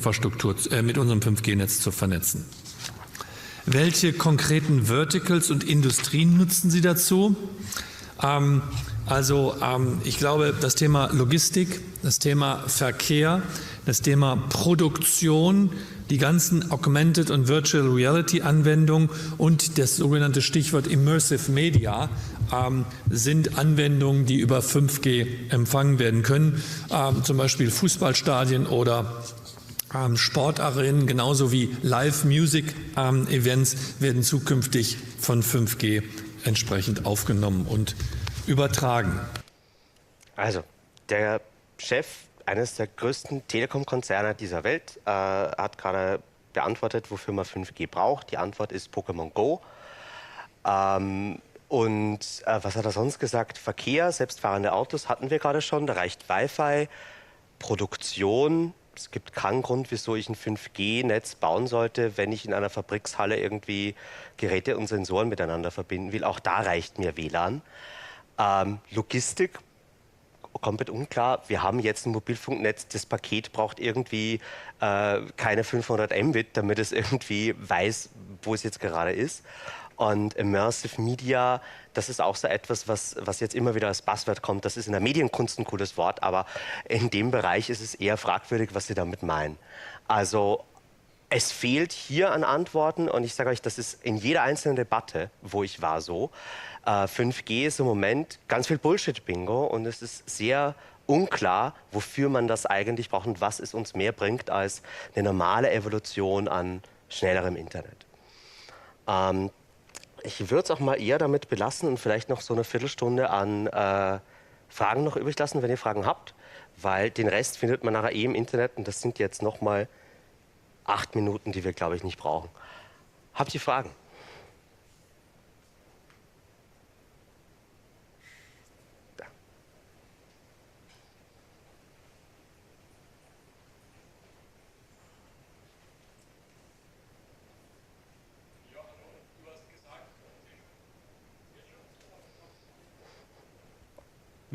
5G-Netz zu vernetzen. Welche konkreten Verticals und Industrien nutzen Sie dazu? Ich glaube, das Thema Logistik, das Thema Verkehr, das Thema Produktion, die ganzen Augmented und Virtual Reality Anwendungen und das sogenannte Stichwort Immersive Media sind Anwendungen, die über 5G empfangen werden können, zum Beispiel Fußballstadien oder Sportarenen genauso wie Live-Music-Events werden zukünftig von 5G entsprechend aufgenommen und übertragen. Also, der Chef eines der größten Telekom-Konzerne dieser Welt hat gerade beantwortet, wofür man 5G braucht. Die Antwort ist Pokémon Go. Was hat er sonst gesagt? Verkehr, selbstfahrende Autos hatten wir gerade schon, da reicht Wi-Fi, Produktion. Es gibt keinen Grund, wieso ich ein 5G-Netz bauen sollte, wenn ich in einer Fabrikshalle irgendwie Geräte und Sensoren miteinander verbinden will. Auch da reicht mir WLAN. Logistik, komplett unklar. Wir haben jetzt ein Mobilfunknetz, das Paket braucht irgendwie keine 500 Mbit, damit es irgendwie weiß, wo es jetzt gerade ist. Und Immersive Media, das ist auch so etwas, was jetzt immer wieder als Buzzword kommt. Das ist in der Medienkunst ein cooles Wort, aber in dem Bereich ist es eher fragwürdig, was Sie damit meinen. Also es fehlt hier an Antworten und ich sage euch, das ist in jeder einzelnen Debatte, wo ich war, so. 5G ist im Moment ganz viel Bullshit-Bingo und es ist sehr unklar, wofür man das eigentlich braucht und was es uns mehr bringt als eine normale Evolution an schnellerem Internet. Ich würde es auch mal eher damit belassen und vielleicht noch so eine Viertelstunde an Fragen noch übrig lassen, wenn ihr Fragen habt, weil den Rest findet man nachher im Internet und das sind jetzt noch mal 8 Minuten, die wir, glaube ich, nicht brauchen. Habt ihr Fragen?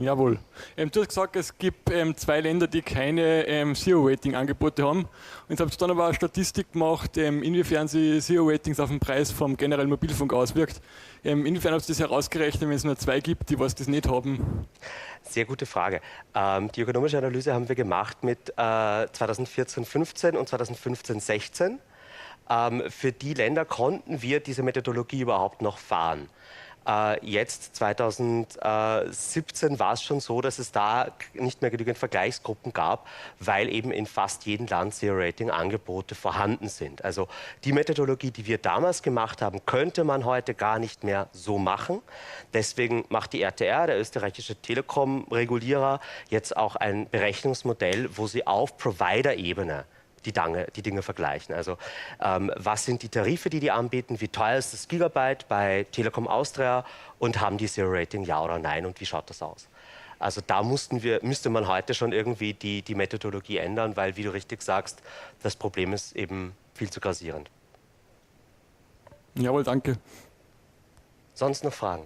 Jawohl. Du hast gesagt, es gibt 2 Länder, die keine Zero-Rating-Angebote haben. Und jetzt habt ihr dann aber eine Statistik gemacht, inwiefern sich Zero-Ratings auf den Preis vom generellen Mobilfunk auswirkt. Inwiefern habt ihr das herausgerechnet, wenn es nur 2 gibt, die was das nicht haben? Sehr gute Frage. Die ökonomische Analyse haben wir gemacht mit 2014-15 und 2015-16. Für die Länder konnten wir diese Methodologie überhaupt noch fahren. Jetzt, 2017, war es schon so, dass es da nicht mehr genügend Vergleichsgruppen gab, weil eben in fast jedem Land Zero-Rating-Angebote vorhanden sind. Also die Methodologie, die wir damals gemacht haben, könnte man heute gar nicht mehr so machen. Deswegen macht die RTR, der österreichische Telekom-Regulierer, jetzt auch ein Berechnungsmodell, wo sie auf Provider-Ebene die Dinge vergleichen. Also was sind die Tarife, die die anbieten, wie teuer ist das Gigabyte bei Telekom Austria und haben die Zero-Rating, ja oder nein, und wie schaut das aus? Also da müsste man heute schon irgendwie die Methodologie ändern, weil, wie du richtig sagst, das Problem ist eben viel zu grassierend. Jawohl, danke. Sonst noch Fragen?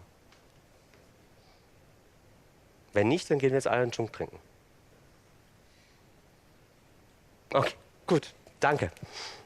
Wenn nicht, dann gehen wir jetzt alle einen Schunk trinken. Okay. Gut, danke.